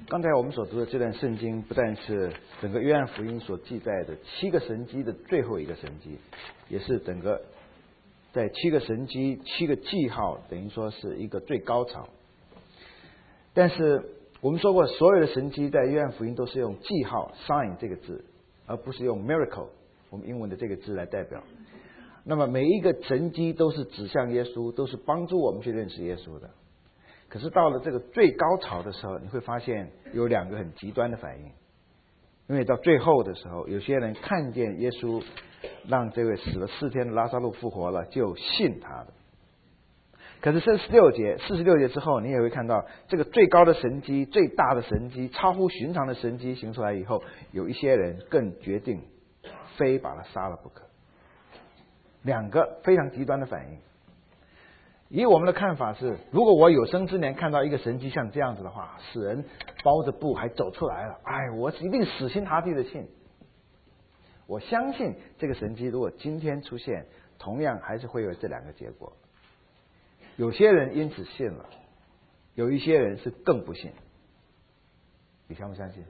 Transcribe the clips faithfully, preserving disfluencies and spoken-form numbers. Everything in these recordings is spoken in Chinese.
刚才我们所读的这段圣经，不但是整个约翰福音所记载的七个神迹的最后一个神迹，也是整个在七个神迹、七个记号，等于说是一个最高潮。但是我们说过，所有的神迹在约翰福音都是用记号 sign 这个字，而不是用 miracle 我们英文的这个字来代表。那么每一个神迹都是指向耶稣，都是帮助我们去认识耶稣的。可是到了这个最高潮的时候，你会发现有两个很极端的反应。因为到最后的时候，有些人看见耶稣让这位死了四天的拉撒路复活了，就信他的。可是四十六节，四十六节之后，你也会看到这个最高的神迹、最大的神迹、超乎寻常的神迹行出来以后，有一些人更决定非把他杀了不可。两个非常极端的反应。以我们的看法是，如果我有生之年看到一个神迹像这样子的话，死人包着布还走出来了，哎，我一定死心塌地的信。我相信这个神迹如果今天出现，同样还是会有这两个结果。有些人因此信了，有一些人是更不信。你相不相信？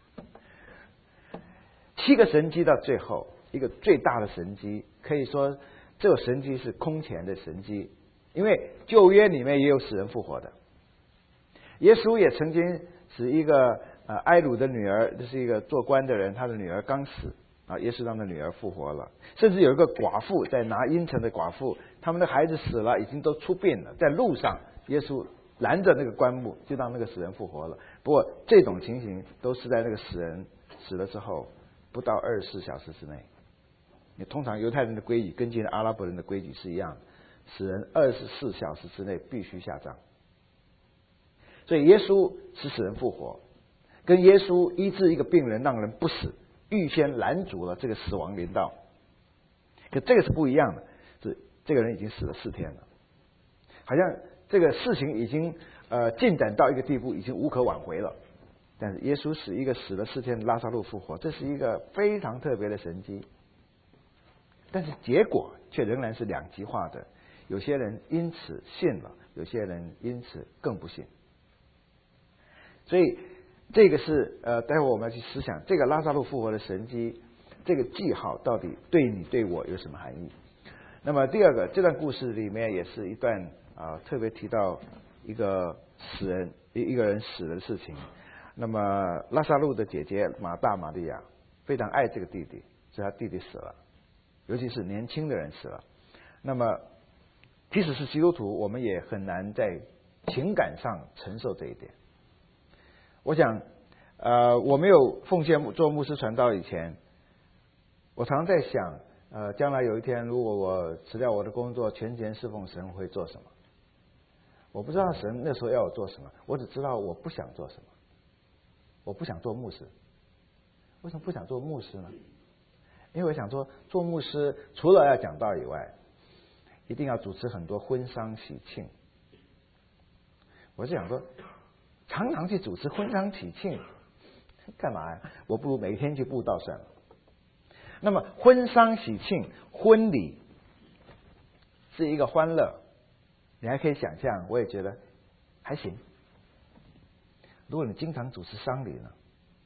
七个神迹到最后，一个最大的神迹，可以说这个神迹是空前的神迹。因为旧约里面也有死人复活的，耶稣也曾经使一个呃埃鲁的女儿，这是一个做官的人，他的女儿刚死啊，耶稣让他女儿复活了。甚至有一个寡妇在拿阴城的寡妇，他们的孩子死了，已经都出殡了，在路上耶稣拦着那个棺木，就让那个死人复活了。不过这种情形都是在那个死人死了之后不到二十四小时之内。你通常犹太人的规矩跟进阿拉伯人的规矩是一样的。死人二十四小时之内必须下葬，所以耶稣使死人复活，跟耶稣医治一个病人让人不死，预先拦阻了这个死亡临到。可这个是不一样的，是这个人已经死了四天了，好像这个事情已经呃进展到一个地步，已经无可挽回了。但是耶稣使一个死了四天的拉撒路复活，这是一个非常特别的神迹。但是结果却仍然是两极化的。有些人因此信了，有些人因此更不信。所以这个是呃，待会我们要去思想这个拉撒路复活的神迹，这个记号到底对你对我有什么含义？那么第二个，这段故事里面也是一段啊、呃，特别提到一个死人一一个人死的事情。那么拉撒路的姐姐马大玛利亚非常爱这个弟弟，所以他弟弟死了，尤其是年轻的人死了。那么即使是基督徒，我们也很难在情感上承受这一点。我想，呃，我没有奉献做牧师传道以前，我常在想，呃，将来有一天，如果我辞掉我的工作，全权侍奉神，会做什么？我不知道神那时候要我做什么，我只知道我不想做什么。我不想做牧师。为什么不想做牧师呢？因为我想说，做牧师除了要讲道以外，一定要主持很多婚丧喜庆。我是想说，常常去主持婚丧喜庆，干嘛呀？我不如每天去布道算了。那么婚丧喜庆、婚礼是一个欢乐，你还可以想象，我也觉得还行。如果你经常主持丧礼呢？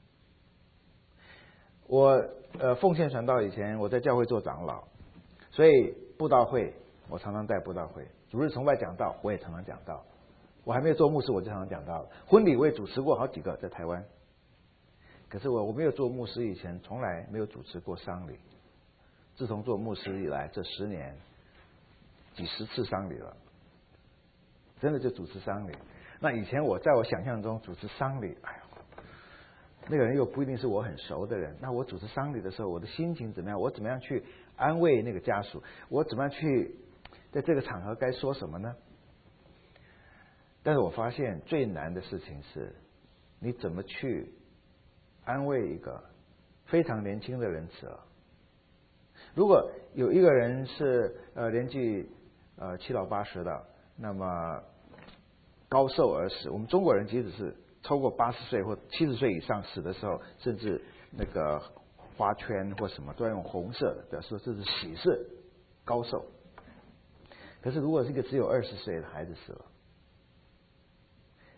我呃奉献传道以前，我在教会做长老，所以布道会我常常带布道会，主日崇拜讲道我也常常讲道。我还没有做牧师，我就常常讲道了。婚礼我也主持过好几个，在台湾。可是我我没有做牧师以前，从来没有主持过丧礼。自从做牧师以来，这十年几十次丧礼了，真的就主持丧礼。那以前我在我想象中主持丧礼，哎呦，那个人又不一定是我很熟的人，那我主持丧礼的时候，我的心情怎么样？我怎么样去安慰那个家属？我怎么样去在这个场合该说什么呢？但是我发现最难的事情是，你怎么去安慰一个非常年轻的人死了？如果有一个人是呃年纪呃七老八十的，那么高寿而死，我们中国人即使是超过八十岁或七十岁以上死的时候，甚至那个花圈或什么都要用红色的，表示这是喜事、高寿。可是如果是一个只有二十岁的孩子死了，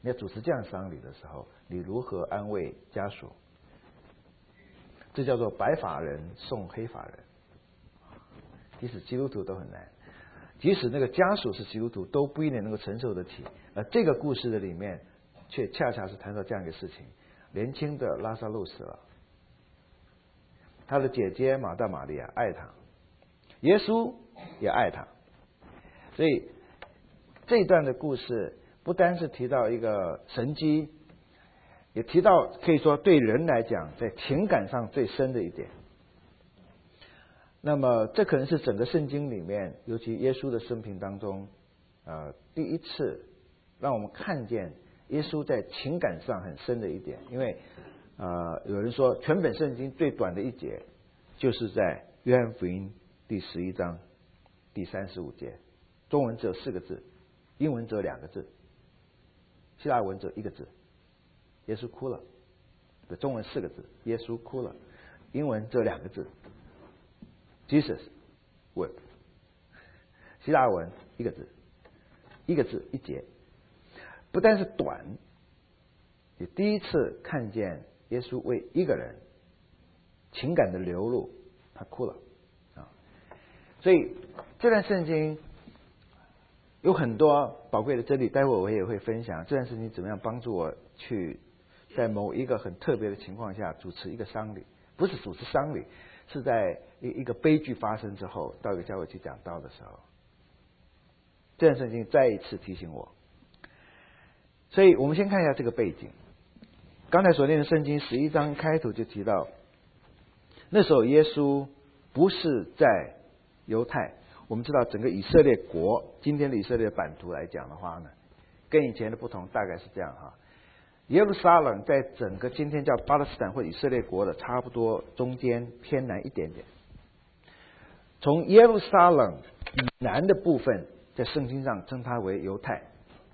你要主持这样丧礼的时候，你如何安慰家属？这叫做白发人送黑发人。即使基督徒都很难，即使那个家属是基督徒，都不一定能够承受得起。而这个故事的里面，却恰恰是谈到这样一个事情：年轻的拉撒路死了，他的姐姐马大玛利亚爱他，耶稣也爱他。所以这一段的故事不单是提到一个神迹，也提到可以说对人来讲在情感上最深的一点。那么这可能是整个圣经里面，尤其耶稣的生平当中，呃，第一次让我们看见耶稣在情感上很深的一点。因为呃，有人说全本圣经最短的一节就是在约翰福音第十一章第三十五节，中文只有四个字，英文只有两个字，希腊文只有一个字，耶稣哭了。的中文四个字，耶稣哭了，英文只有两个字，Jesus wept。希腊文一个字，一个字一节，不但是短，也第一次看见耶稣为一个人情感的流露，他哭了啊。所以这段圣经有很多宝贵的真理，待会我也会分享这段圣经怎么样帮助我去在某一个很特别的情况下主持一个丧礼，不是主持丧礼，是在一一个悲剧发生之后，到一个教会去讲道的时候，这段圣经再一次提醒我。所以我们先看一下这个背景。刚才所念的圣经十一章开头就提到，那时候耶稣不是在犹太。我们知道整个以色列国，今天的以色列版图来讲的话呢，跟以前的不同大概是这样哈。耶路撒冷在整个今天叫巴勒斯坦或以色列国的差不多中间偏南一点点。从耶路撒冷以南的部分，在圣经上称它为犹太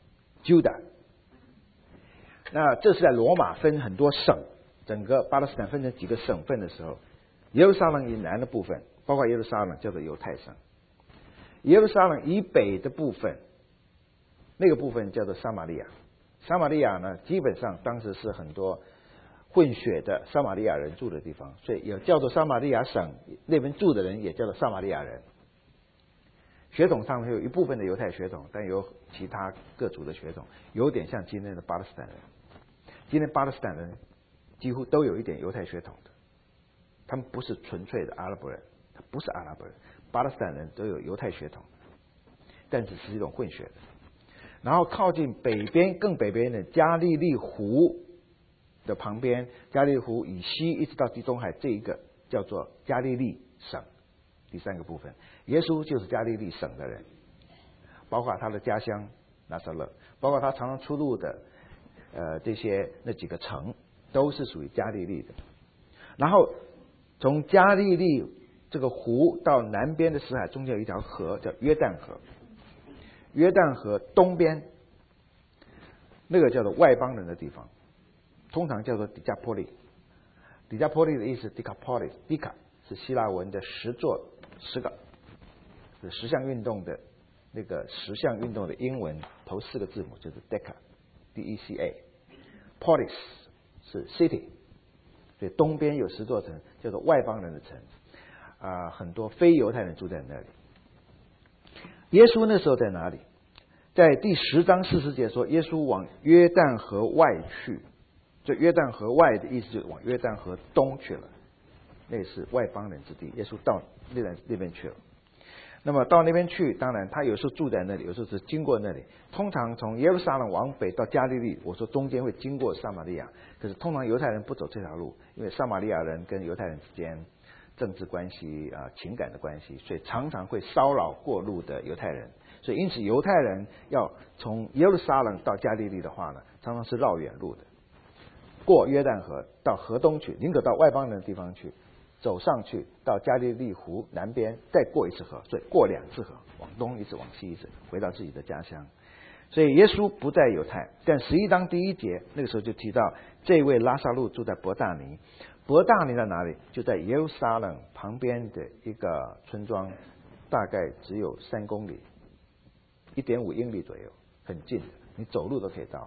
Judah。那这是在罗马分很多省，整个巴勒斯坦分成几个省份的时候，耶路撒冷以南的部分，包括耶路撒冷叫做犹太省。耶路撒冷以北的部分，那个部分叫做撒玛利亚。撒玛利亚呢，基本上当时是很多混血的撒玛利亚人住的地方，所以有叫做撒玛利亚省，那边住的人也叫做撒玛利亚人。血统上有一部分的犹太血统，但有其他各族的血统，有点像今天的巴勒斯坦人。今天巴勒斯坦人几乎都有一点犹太血统的，他们不是纯粹的阿拉伯人，他不是阿拉伯人，巴勒斯坦人都有犹太血统，但只是一种混血的。然后靠近北边更北边的加利利湖的旁边，加利利湖以西一直到地中海，这一个叫做加利利省。第三个部分，耶稣就是加利利省的人，包括他的家乡拿撒勒，包括他常常出入的呃这些那几个城，都是属于加利利的。然后从加利利这个湖到南边的死海中间有一条河叫约旦河，约旦河东边那个叫做外邦人的地方，通常叫做底加波利。底加波利的意思 Decapolis， Deca 是希腊文的十座十个，是十项运动的那个十项运动的英文头四个字母就是 Deca D E C A。 Polis 是 City， 所以东边有十座城叫做外邦人的城啊、呃，很多非犹太人住在那里。耶稣那时候在哪里？在第十章四十节说，耶稣往约旦河外去。这约旦河外的意思就是往约旦河东去了，那是外邦人之地。耶稣到那边那边去了。那么到那边去，当然他有时候住在那里，有时候只经过那里。通常从耶路撒冷往北到加利利，我说中间会经过撒玛利亚，可是通常犹太人不走这条路，因为撒玛利亚人跟犹太人之间政治关系啊、情感的关系，所以常常会骚扰过路的犹太人。所以因此犹太人要从耶路撒冷到加利利的话呢，常常是绕远路的，过约旦河到河东去，宁可到外邦人的地方去，走上去到加利利湖南边，再过一次河，所以过两次河，往东一次，往西一次，回到自己的家乡。所以耶稣不在犹太，但十一章第一节那个时候就提到，这位拉撒路住在伯大尼。伯大尼在哪里？就在耶路撒冷旁边的一个村庄，大概只有三公里，一点五英里左右，很近的，你走路都可以到。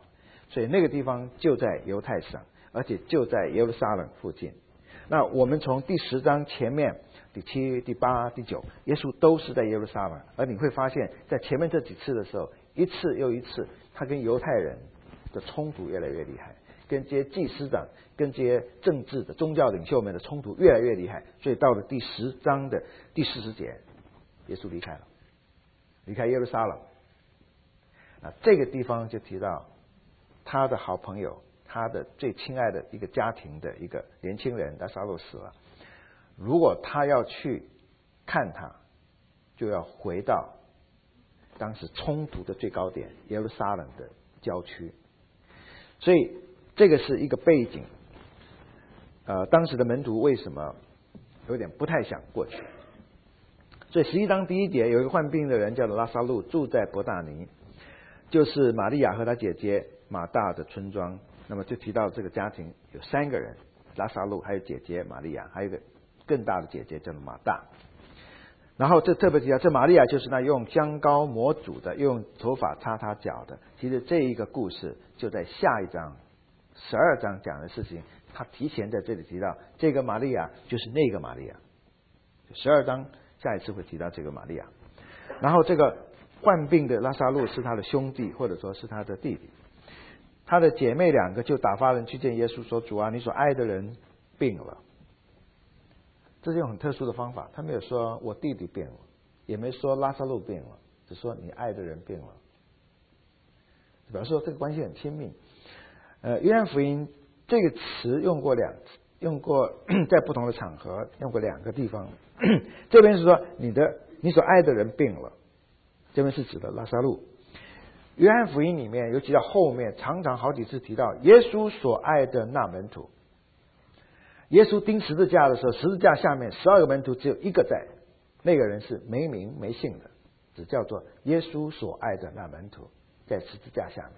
所以那个地方就在犹太省，而且就在耶路撒冷附近。那我们从第十章前面第七、第八、第九，耶稣都是在耶路撒冷，而你会发现在前面这几次的时候，一次又一次，他跟犹太人的冲突越来越厉害，跟这些祭司长、跟这些政治的宗教领袖们的冲突越来越厉害。所以到了第十章的第四十节，耶稣离开了，离开耶路撒冷。啊，这个地方就提到他的好朋友，他的最亲爱的一个家庭的一个年轻人拉撒路死了。如果他要去看他，就要回到当时冲突的最高点耶路撒冷的郊区。所以这个是一个背景。呃，当时的门徒为什么有点不太想过去？所以十一章第一节有一个患病的人叫做拉撒路，住在伯大尼，就是玛利亚和她姐姐马大的村庄。那么就提到这个家庭有三个人，拉撒路，还有姐姐玛利亚，还有一个更大的姐姐叫做马大。然后这特别提到，这玛利亚就是那用香膏抹主的，用头发擦他脚的。其实这一个故事就在下一章十二章讲的事情，他提前在这里提到，这个玛利亚就是那个玛利亚。十二章下一次会提到这个玛利亚。然后这个患病的拉撒路是他的兄弟，或者说是他的弟弟。他的姐妹两个就打发人去见耶稣，说：主啊，你所爱的人病了。这是用很特殊的方法，他没有说我弟弟病了，也没说拉撒路病了，只说你爱的人病了，表示说这个关系很亲密。呃，约翰福音这个词用过两次，用过在不同的场合，用过两个地方。这边是说你的你所爱的人病了，这边是指的拉撒路。约翰福音里面，尤其到后面，常常好几次提到耶稣所爱的那门徒。耶稣钉十字架的时候，十字架下面十二个门徒只有一个在，那个人是没名没姓的，只叫做耶稣所爱的那门徒，在十字架下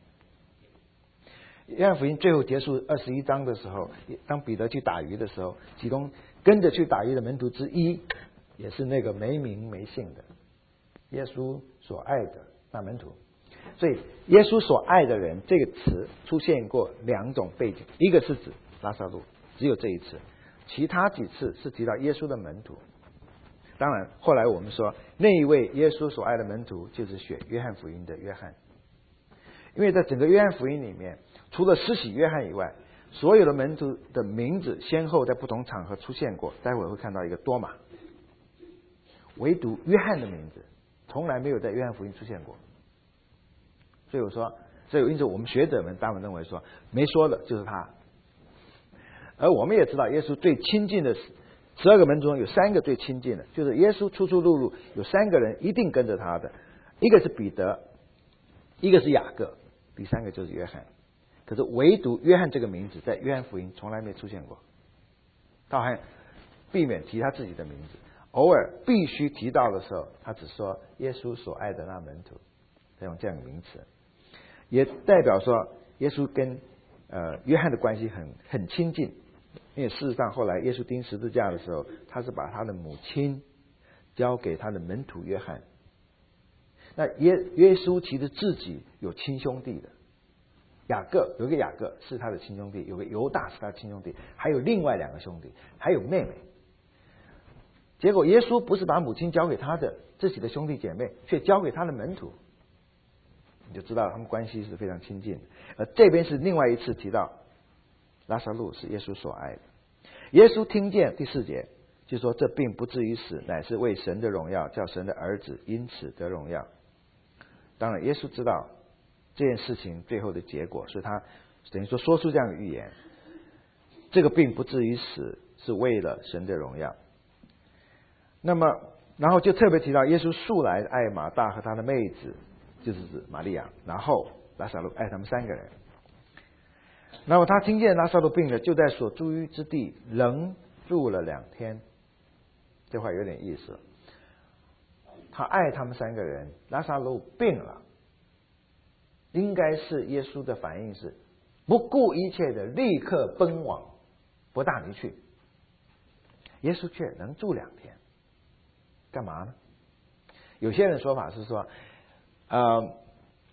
面。约翰福音最后结束二十一章的时候，当彼得去打鱼的时候，其中跟着去打鱼的门徒之一，也是那个没名没姓的耶稣所爱的那门徒。所以耶稣所爱的人这个词出现过两种背景，一个是指拉撒路，只有这一次，其他几次是提到耶稣的门徒。当然后来我们说那一位耶稣所爱的门徒就是选约翰福音的约翰，因为在整个约翰福音里面，除了施洗约翰以外，所有的门徒的名字先后在不同场合出现过，待会儿会看到一个多马，唯独约翰的名字从来没有在约翰福音出现过。所以我说，所以因此我们学者们大部分认为说没说的就是他。而我们也知道耶稣最亲近的十二个门徒中有三个最亲近的，就是耶稣出出入入有三个人一定跟着他的，一个是彼得，一个是雅各，第三个就是约翰。可是唯独约翰这个名字在约翰福音从来没出现过，他还避免提他自己的名字，偶尔必须提到的时候，他只说耶稣所爱的那门徒，他用这样的名词，也代表说耶稣跟呃约翰的关系很很亲近。因为事实上后来耶稣钉十字架的时候，他是把他的母亲交给他的门徒约翰。那耶耶稣其实自己有亲兄弟的，雅各有一个雅各是他的亲兄弟，有个犹大是他的亲兄弟，还有另外两个兄弟，还有妹妹。结果耶稣不是把母亲交给他的自己的兄弟姐妹，却交给他的门徒，你就知道他们关系是非常亲近的。而这边是另外一次提到拉撒路是耶稣所爱的。耶稣听见第四节就说，这病不至于死，乃是为神的荣耀，叫神的儿子因此得荣耀。当然耶稣知道这件事情最后的结果，所以他等于说说出这样的预言，这个病不至于死是为了神的荣耀。那么然后就特别提到耶稣素来爱马大和他的妹子，就是指玛利亚，然后拉撒路爱他们三个人。然后他听见拉撒路病了，就在所住居之地仍住了两天。这话有点意思，他爱他们三个人，拉撒路病了，应该是耶稣的反应是不顾一切的立刻奔往伯大尼去。耶稣却能住两天，干嘛呢？有些人说法是说，呃，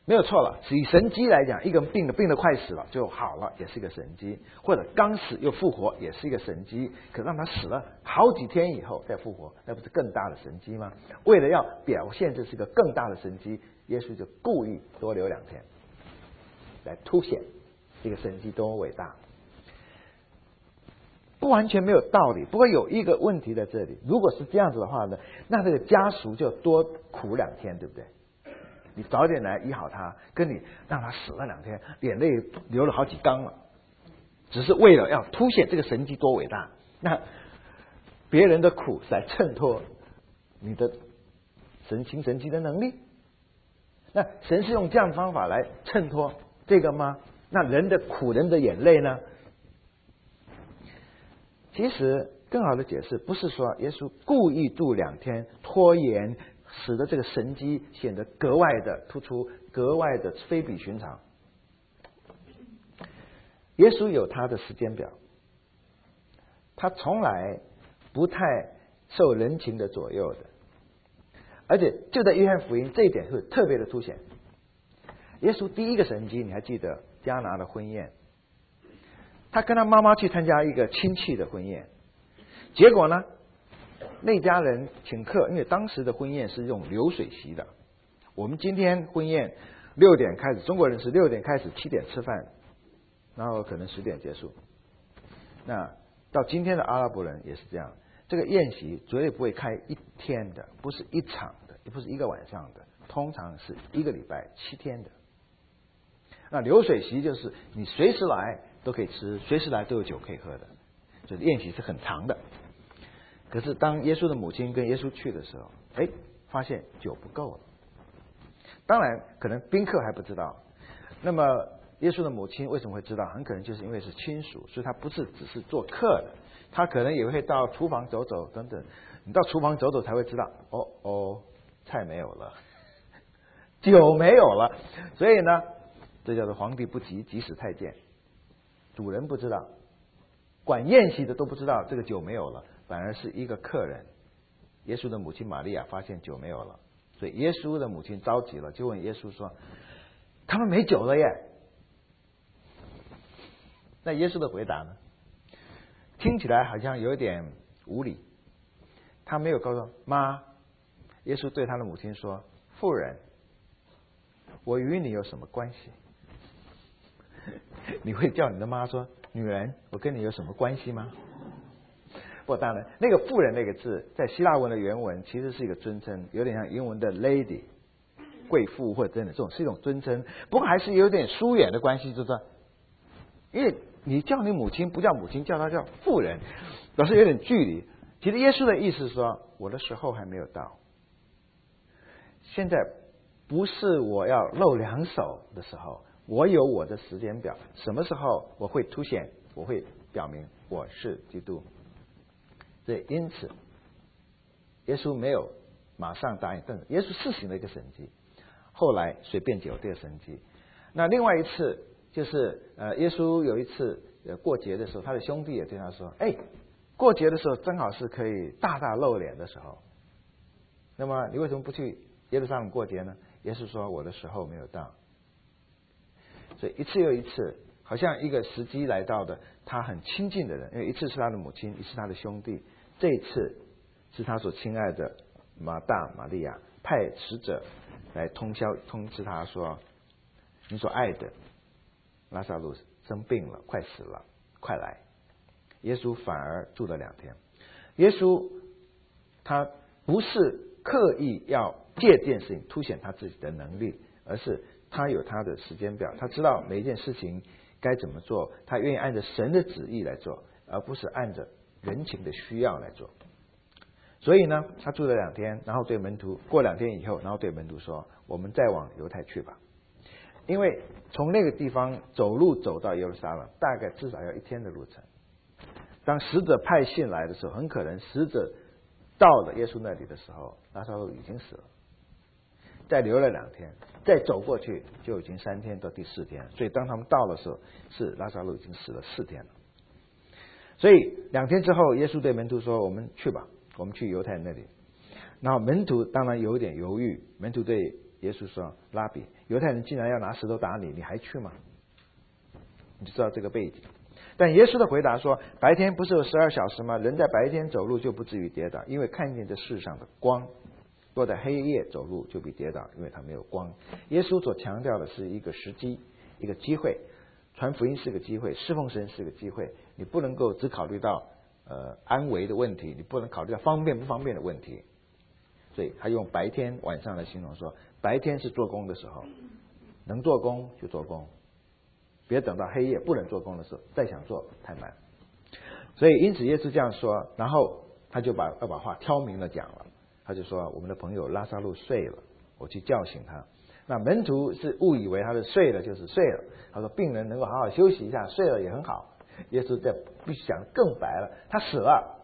没有错了。以神迹来讲，一个人病的病得快死了就好了，也是一个神迹；或者刚死又复活，也是一个神迹。可让他死了好几天以后再复活，那不是更大的神迹吗？为了要表现这是个更大的神迹，耶稣就故意多留两天，来凸显这个神迹多么伟大。不完全没有道理，不过有一个问题在这里，如果是这样子的话呢，那这个家属就多苦两天，对不对？你早点来医好他，跟你让他死了两天，眼泪流了好几缸了，只是为了要凸显这个神迹多伟大。那别人的苦来衬托你的神行神迹的能力，那神是用这样的方法来衬托这个吗？那人的苦，人的眼泪呢？其实更好的解释不是说耶稣故意度两天拖延，使得这个神迹显得格外的突出，格外的非比寻常。耶稣有他的时间表，他从来不太受人情的左右的，而且就在约翰福音这一点会特别的凸显。耶稣第一个神迹，你还记得迦拿的婚宴？他跟他妈妈去参加一个亲戚的婚宴，结果呢，那家人请客，因为当时的婚宴是用流水席的。我们今天婚宴六点开始，中国人是六点开始，七点吃饭，然后可能十点结束。那到今天的阿拉伯人也是这样，这个宴席绝对不会开一天的，不是一场的，也不是一个晚上的，通常是一个礼拜七天的。那流水席就是你随时来都可以吃，随时来都有酒可以喝的，就是宴席是很长的。可是当耶稣的母亲跟耶稣去的时候，哎，发现酒不够了。当然可能宾客还不知道，那么耶稣的母亲为什么会知道？很可能就是因为是亲属，所以他不是只是做客的，他可能也会到厨房走走等等。你到厨房走走才会知道，哦哦，菜没有了，酒没有了。所以呢，这叫做皇帝不急急死太监。主人不知道，管宴席的都不知道这个酒没有了，反而是一个客人。耶稣的母亲玛利亚发现酒没有了，所以耶稣的母亲着急了，就问耶稣说：“他们没酒了耶？”那耶稣的回答呢？听起来好像有点无理。他没有告诉妈，耶稣对他的母亲说：“妇人，我与你有什么关系？”你会叫你的妈说：“女人，我跟你有什么关系吗？”不，当然，那个妇人那个字在希腊文的原文其实是一个尊称，有点像英文的 lady， 贵妇或者真的这种是一种尊称，不过还是有点疏远的关系，就是说，因为你叫你母亲不叫母亲，叫她叫妇人，表示有点距离。其实耶稣的意思是说，我的时候还没有到，现在不是我要露两手的时候。我有我的时间表，什么时候我会凸显，我会表明我是基督。所以因此耶稣没有马上答应，但是耶稣施行了一个神迹，后来随便就有这个神迹。那另外一次就是呃，耶稣有一次呃过节的时候，他的兄弟也对他说：“哎，过节的时候正好是可以大大露脸的时候，那么你为什么不去耶路撒冷过节呢？”耶稣说：“我的时候没有到。”所以一次又一次，好像一个时机来到的，他很亲近的人，因为一次是他的母亲，一次他的兄弟，这一次是他所亲爱的马大玛利亚派使者来通宵通知他说：“你所爱的拉撒路生病了，快死了，快来。”耶稣反而住了两天。耶稣他不是刻意要借这件事情凸显他自己的能力，而是他有他的时间表，他知道每一件事情该怎么做，他愿意按着神的旨意来做，而不是按着人情的需要来做。所以呢，他住了两天，然后对门徒过两天以后，然后对门徒说：“我们再往犹太去吧。”因为从那个地方走路走到耶路撒冷，大概至少要一天的路程。当使者派信来的时候，很可能使者到了耶稣那里的时候，拉撒路已经死了。再留了两天，再走过去就已经三天到第四天，所以当他们到的时候，是拉撒路已经死了四天了。所以两天之后，耶稣对门徒说：“我们去吧，我们去犹太那里。”然后门徒当然有点犹豫，门徒对耶稣说：“拉比，犹太人竟然要拿石头打你，你还去吗？”你就知道这个背景。但耶稣的回答说：“白天不是有十二小时吗？人在白天走路就不至于跌倒，因为看见这世上的光；若在黑夜走路就必跌倒，因为他没有光。”耶稣所强调的是一个时机，一个机会。传福音是个机会，侍奉神是个机会。你不能够只考虑到呃安危的问题，你不能考虑到方便不方便的问题。所以他用白天晚上来形容说，白天是做工的时候，能做工就做工，别等到黑夜不能做工的时候再想做太慢。所以因此耶稣这样说，然后他就把要把话挑明了讲了。他就说，我们的朋友拉撒路睡了，我去叫醒他。那门徒是误以为他是睡了就是睡了，他说病人能够好好休息一下，睡了也很好。耶稣在必须讲更白了，他死了。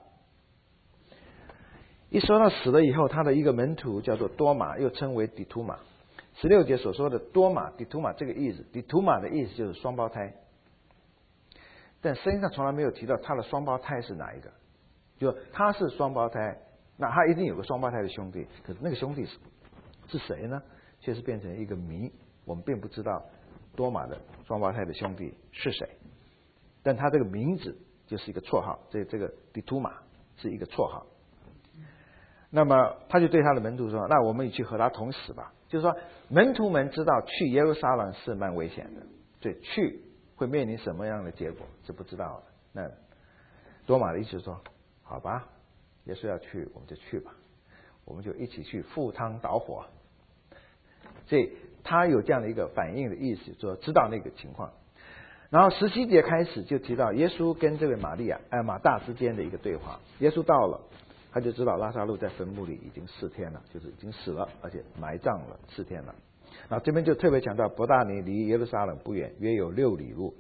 一说到死了以后，他的一个门徒叫做多马，又称为底图马。十六节所说的多马、底图马这个意思，底图马的意思就是双胞胎，但圣经上从来没有提到他的双胞胎是哪一个，就他是双胞胎，那他一定有个双胞胎的兄弟，可是那个兄弟是是谁呢？却是变成一个谜，我们并不知道多马的双胞胎的兄弟是谁，但他这个名字就是一个绰号，这这个底图马是一个绰号。那么他就对他的门徒说：“那我们也去和他同死吧。”就是说，门徒们知道去耶路撒冷是蛮危险的，所以去会面临什么样的结果是不知道的。那多马的意思说：“好吧，耶稣要去，我们就去吧，我们就一起去赴汤蹈火。”所以他有这样的一个反应的意思，说知道那个情况。然后十七节开始就提到耶稣跟这位玛利亚、呃马大之间的一个对话。耶稣到了，他就知道拉撒路在坟墓里已经四天了，就是已经死了，而且埋葬了四天了。然后这边就特别强调，伯大尼离耶路撒冷不远，约有六里路。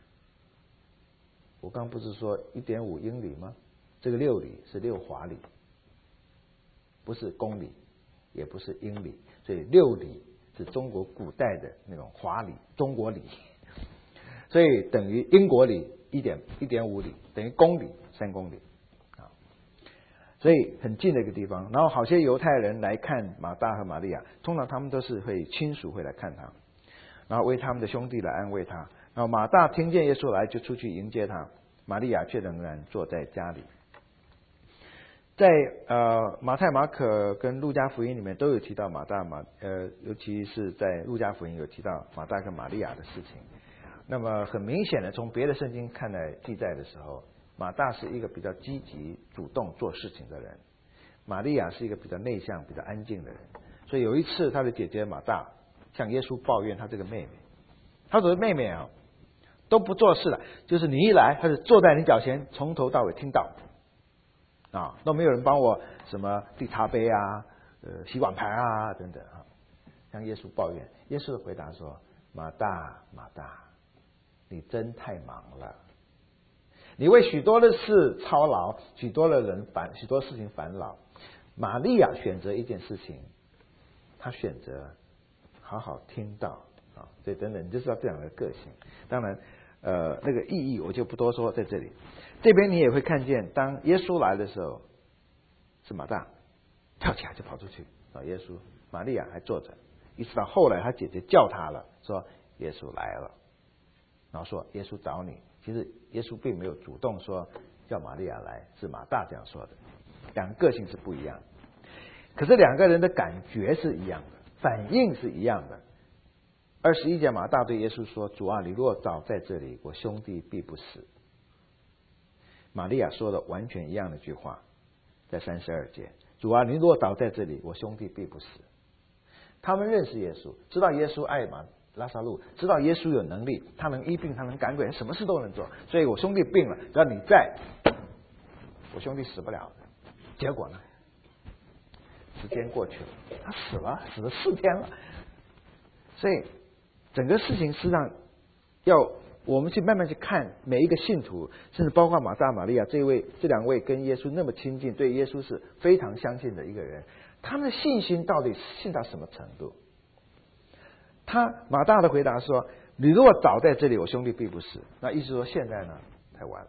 我刚不是说一点五英里吗？这个六里是六华里，不是公里，也不是英里，所以六里是中国古代的那种华里，中国里，所以等于英国里一点一点五里，等于公里三公里啊，所以很近的一个地方。然后好些犹太人来看马大和玛利亚，通常他们都是会亲属会来看他，然后为他们的兄弟来安慰他。然后马大听见耶稣来，就出去迎接他，玛利亚却仍然坐在家里。在呃马太、马可跟路加福音里面都有提到马大马呃，尤其是在路加福音有提到马大跟玛利亚的事情。那么很明显的，从别的圣经看来记载的时候，马大是一个比较积极主动做事情的人，玛利亚是一个比较内向比较安静的人。所以有一次他的姐姐马大向耶稣抱怨他这个妹妹，他说妹妹啊都不做事了，就是你一来他就坐在你脚前，从头到尾听到啊，都没有人帮我什么递茶杯啊、呃洗碗盘啊等等啊，向耶稣抱怨。耶稣的回答说：“马大，马大，你真太忙了，你为许多的事操劳，许多的人烦，许多事情烦恼。玛利亚选择一件事情，她选择好好听到啊，所以等等，你就知道这样的个性。当然，呃，那个意义我就不多说，在这里。这边你也会看见，当耶稣来的时候，是马大跳起来就跑出去找耶稣，玛利亚还坐着，一直到后来他姐姐叫他了，说耶稣来了，然后说耶稣找你。其实耶稣并没有主动说叫玛利亚来，是马大这样说的。两个个性是不一样的，可是两个人的感觉是一样的，反应是一样的。二十一节，马大对耶稣说：“主啊，你若早在这里，我兄弟必不死。”玛利亚说的完全一样的句话，在三十二节：“主啊，你若早在这里，我兄弟必不死。”他们认识耶稣，知道耶稣爱马拉撒路，知道耶稣有能力，他能医病，他能赶鬼，什么事都能做。所以我兄弟病了，只要你在，我兄弟死不了的。结果呢？时间过去了，他死了，死了四天了。所以整个事情实际上要我们去慢慢去看每一个信徒，甚至包括马大、玛利亚这一位这两位跟耶稣那么亲近，对耶稣是非常相信的一个人，他们的信心到底信到什么程度？他马大的回答说：“你如果早在这里，我兄弟必不死。”那意思说现在呢太晚了，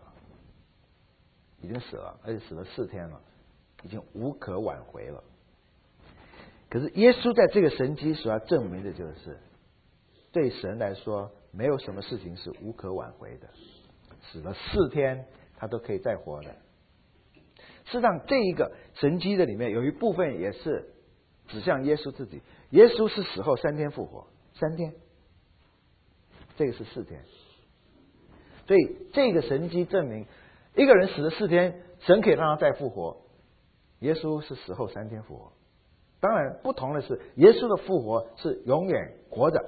已经死了，而且死了四天了，已经无可挽回了。 可是耶稣在这个神迹所要证明的就是，对神来说，没有什么事情是无可挽回的。死了四天，他都可以再活的。事实上，这一个神迹的里面有一部分也是指向耶稣自己。耶稣是死后三天复活，三天，这个是四天。所以这个神迹证明，一个人死了四天，神可以让他再复活。耶稣是死后三天复活。当然，不同的是，耶稣的复活是永远活着，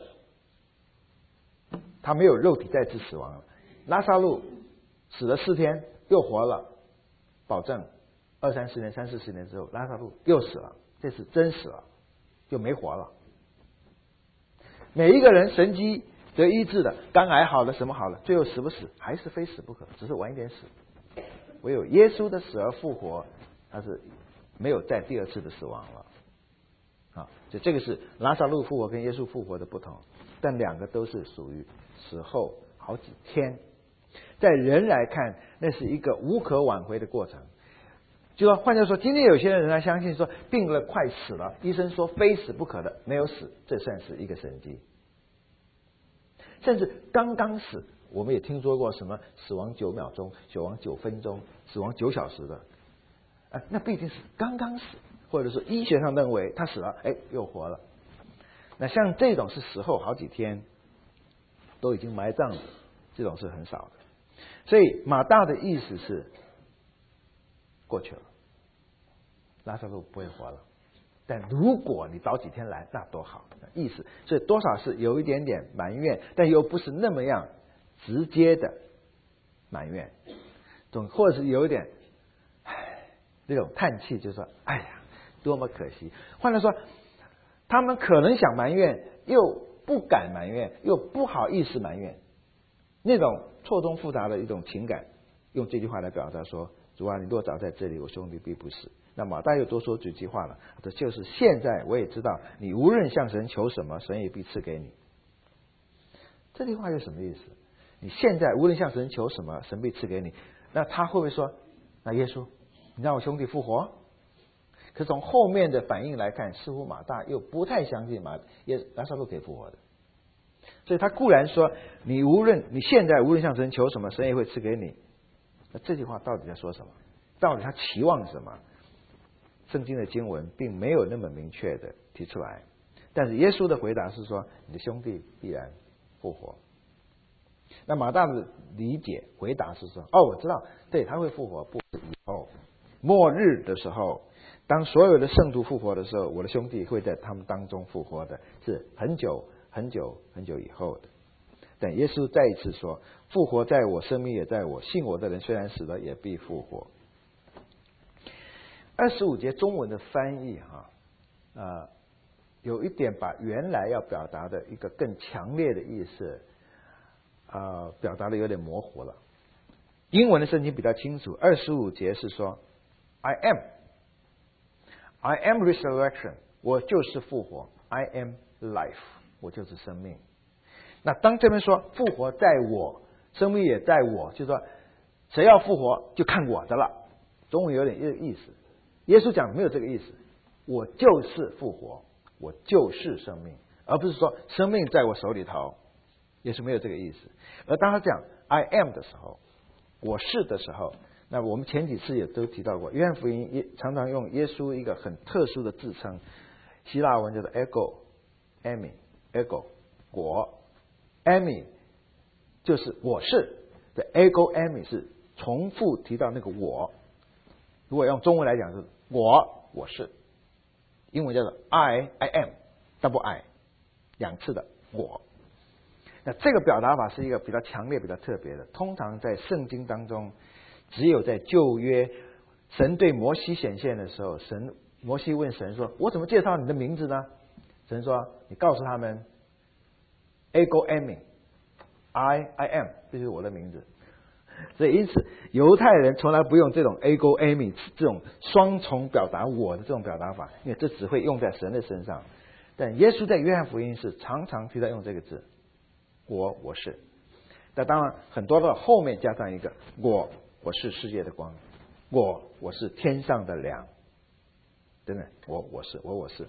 他没有肉体再次死亡了。拉撒路死了四天又活了，保证二三十年、三四十年之后，拉撒路又死了，这次真死了，就没活了。每一个人神迹得医治的，肝癌好了，什么好了，最后死不死还是非死不可，只是晚一点死。唯有耶稣的死而复活，他是没有再第二次的死亡了。啊，就这个是拉撒路复活跟耶稣复活的不同，但两个都是属于死后好几天。在人来看，那是一个无可挽回的过程。就说换句话说，今天有些人仍然相信说病了快死了，医生说非死不可的，没有死，这算是一个神迹。甚至刚刚死，我们也听说过什么死亡九秒钟、死亡九分钟、死亡九小时的，啊，那毕竟是刚刚死，或者说医学上认为他死了，哎，又活了。那像这种是死后好几天都已经埋葬了，这种是很少的。所以马大的意思是过去了，拉撒路不会活了。但如果你早几天来，那多好，意思所以多少是有一点点埋怨，但又不是那么样直接的埋怨，总或者是有一点唉那种叹气，就说哎呀多么可惜。换句话说，他们可能想埋怨，又不敢埋怨，又不好意思埋怨，那种错综复杂的一种情感，用这句话来表达说：主啊，你若早在这里，我兄弟必不死。那马大又多说几句话了，这就是现在我也知道，你无论向神求什么，神也必赐给你。这句话有什么意思？你现在无论向神求什么，神必赐给你。那他会不会说，那耶稣，你让我兄弟复活？可从后面的反应来看，似乎马大又不太相信马耶拉撒路可以复活的。所以他固然说，你无论你现在无论向神求什么，神也会赐给你。那这句话到底在说什么？到底他期望什么？圣经的经文并没有那么明确的提出来，但是耶稣的回答是说，你的兄弟必然复活。那马大的理解回答是说，哦，我知道，对，他会复活，不是以后末日的时候，当所有的圣徒复活的时候，我的兄弟会在他们当中复活的，是很久很久很久以后的。但耶稣再一次说，复活在我，生命也在我，信我的人虽然死了，也必复活。二十五节中文的翻译哈，呃，有一点把原来要表达的一个更强烈的意思，呃，表达的有点模糊了。英文的圣经比较清楚，二十五节是说 I am I am resurrection， 我就是复活， I am life， 我就是生命。那当这边说复活在我，生命也在我，就是说谁要复活就看我的了。中文有点这个意思。耶稣讲没有这个意思，我就是复活，我就是生命，而不是说生命在我手里头。耶稣没有这个意思。而当他讲 I am 的时候，我是的时候，那我们前几次也都提到过，约翰福音也常常用耶稣一个很特殊的自称，希腊文叫做 ego eimi ego 我 eimi 就是我是的 ego eimi 是重复提到那个我。如果用中文来讲是我我是，英文叫做 I I am double I 两次的我。那这个表达法是一个比较强烈比较特别的，通常在圣经当中只有在旧约神对摩西显现的时候，神摩西问神说，我怎么介绍你的名字呢？神说，你告诉他们 ego eimi I I am 这就是我的名字。所以因此犹太人从来不用这种 ego eimi 这种双重表达我的这种表达法，因为这只会用在神的身上。但耶稣在约翰福音是常常提到用这个字，我我是。那当然很多的后面加上一个我我是世界的光，我我是天上的粮等等，我我是我我是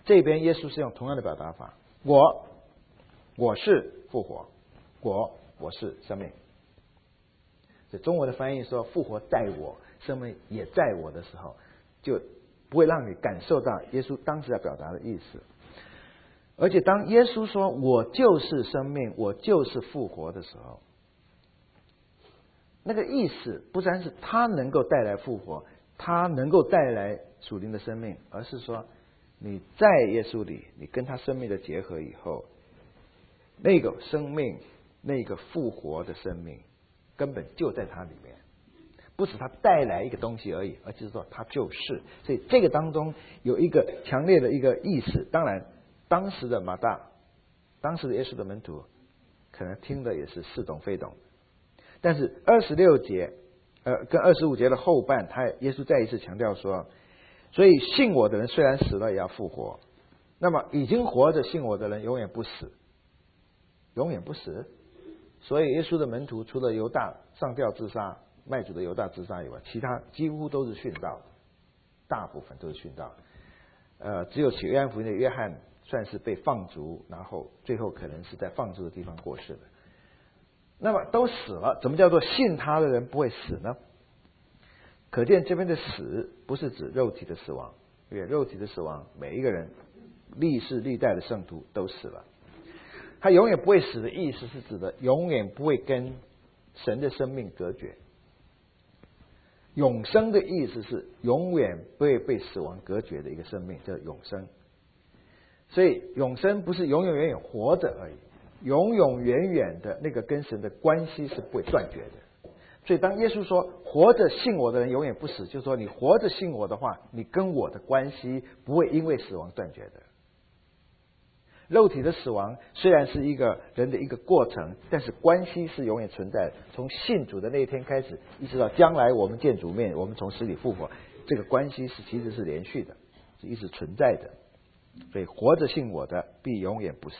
这边耶稣是用同样的表达法，我我是复活，我我是生命。这中文的翻译说复活在我，生命也在我的时候，就不会让你感受到耶稣当时要表达的意思。而且当耶稣说我就是生命，我就是复活的时候，那个意思不单是他能够带来复活，他能够带来属灵的生命，而是说你在耶稣里，你跟他生命的结合以后，那个生命，那个复活的生命根本就在他里面，不是他带来一个东西而已，而是说他就是。所以这个当中有一个强烈的一个意思。当然当时的马大，当时的耶稣的门徒可能听的也是似懂非懂，但是二十六节呃跟二十五节的后半，他耶稣再一次强调说，所以信我的人虽然死了也要复活，那么已经活着信我的人永远不死，永远不死。所以耶稣的门徒除了犹大上吊自杀，卖主的犹大自杀以外，其他几乎都是殉道，大部分都是殉道。呃，只有写约翰福音的约翰算是被放逐，然后最后可能是在放逐的地方过世的。那么都死了，怎么叫做信他的人不会死呢？可见这边的死不是指肉体的死亡，因为肉体的死亡每一个人历世历代的圣徒都死了。他永远不会死的意思是指的永远不会跟神的生命隔绝。永生的意思是永远不会被死亡隔绝的一个生命，叫永生。所以永生不是永永远远活着而已，永永远远的那个跟神的关系是不会断绝的。所以当耶稣说活着信我的人永远不死，就是说你活着信我的话，你跟我的关系不会因为死亡断绝的。肉体的死亡虽然是一个人的一个过程，但是关系是永远存在的。从信主的那一天开始，一直到将来我们见主面，我们从死里复活，这个关系是其实是连续的，是一直存在的。所以活着信我的必永远不死。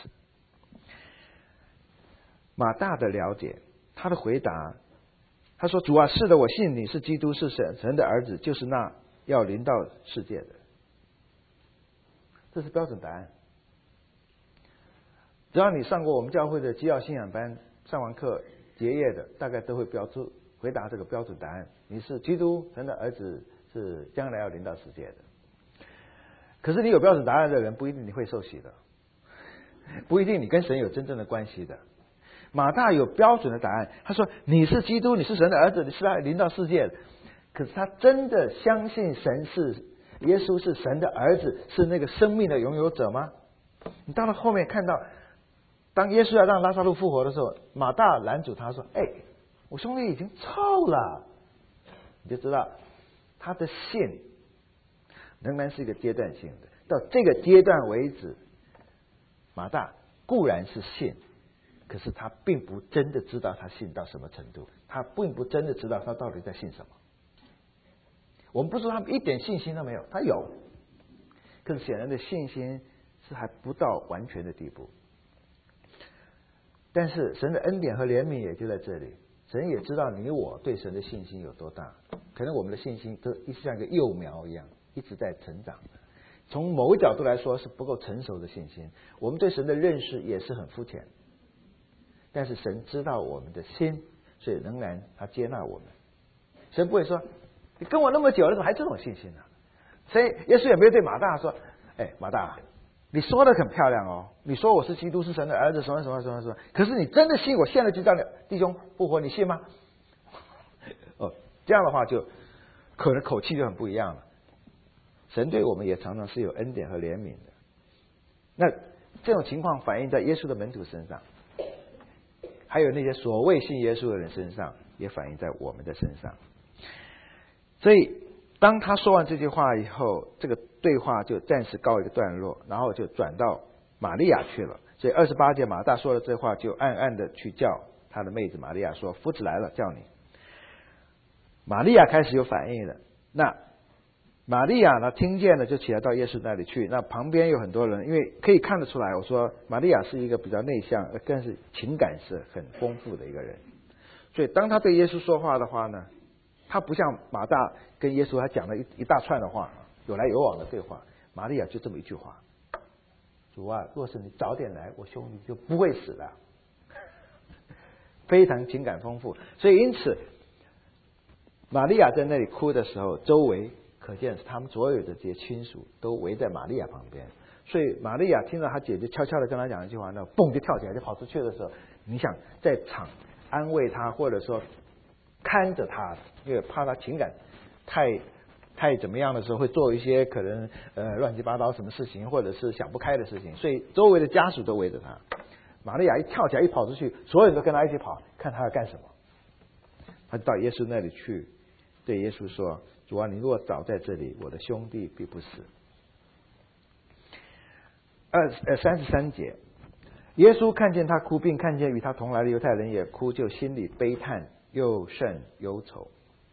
马大的了解，他的回答，他说：“主啊，是的，我信你是基督，是神神的儿子，就是那要临到世界的。”这是标准答案。只要你上过我们教会的基要信仰班，上完课结业的，大概都会标出回答这个标准答案：你是基督神的儿子，是将来要临到世界的。可是你有标准答案的人，不一定你会受洗的，不一定你跟神有真正的关系的。马大有标准的答案，他说你是基督，你是神的儿子，你是来临到世界的。可是他真的相信神是耶稣是神的儿子，是那个生命的拥有者吗？你到了后面看到，当耶稣要让拉撒路复活的时候，马大拦阻他说：“哎，我兄弟已经臭了。”你就知道他的信仍然是一个阶段性的，到这个阶段为止，马大固然是信，可是他并不真的知道他信到什么程度，他并不真的知道他到底在信什么。我们不说他一点信心都没有，他有，可是显然的信心是还不到完全的地步。但是神的恩典和怜悯也就在这里，神也知道你我对神的信心有多大，可能我们的信心都一直像一个幼苗一样，一直在成长的。从某个角度来说是不够成熟的信心，我们对神的认识也是很肤浅。但是神知道我们的心，所以仍然他接纳我们。神不会说你跟我那么久了，怎么还这种信心呢？所以耶稣也没有对马大说：“哎，马大，你说的很漂亮哦，你说我是基督，是神的儿子，什么什么什么什么。可是你真的信我现在就叫弟兄复活，你信吗？”哦，这样的话就可能口气就很不一样了。神对我们也常常是有恩典和怜悯的。那这种情况反映在耶稣的门徒身上，还有那些所谓信耶稣的人身上，也反映在我们的身上。所以当他说完这句话以后，这个对话就暂时告一个段落，然后就转到玛利亚去了。所以二十八节马大说了这话，就暗暗的去叫他的妹子玛利亚说：“夫子来了，叫你。”玛利亚开始有反应了。那玛利亚呢，听见了就起来到耶稣那里去。那旁边有很多人，因为可以看得出来，我说玛利亚是一个比较内向，更是情感是很丰富的一个人。所以当他对耶稣说话的话呢，他不像马大跟耶稣还讲了一一大串的话，有来有往的对话。玛利亚就这么一句话， 主啊，若是你早点来，我兄弟就不会死了。非常情感丰富，所以因此，玛利亚在那里哭的时候，周围可见他们所有的这些亲属都围在玛利亚旁边。所以玛利亚听到她姐姐悄悄的跟她讲一句话，那蹦就跳起来就跑出去的时候，你想在场安慰她，或者说看着她，因为怕她情感太太怎么样的时候，会做一些可能呃乱七八糟什么事情，或者是想不开的事情，所以周围的家属都围着她。玛利亚一跳起来一跑出去，所有人都跟她一起跑，看她要干什么。她就到耶稣那里去，对耶稣说：“主啊，你如果早在这里，我的兄弟必不死。”二呃三十三节，耶稣看见他哭，并看见与他同来的犹太人也哭，就心里悲叹，又甚忧愁。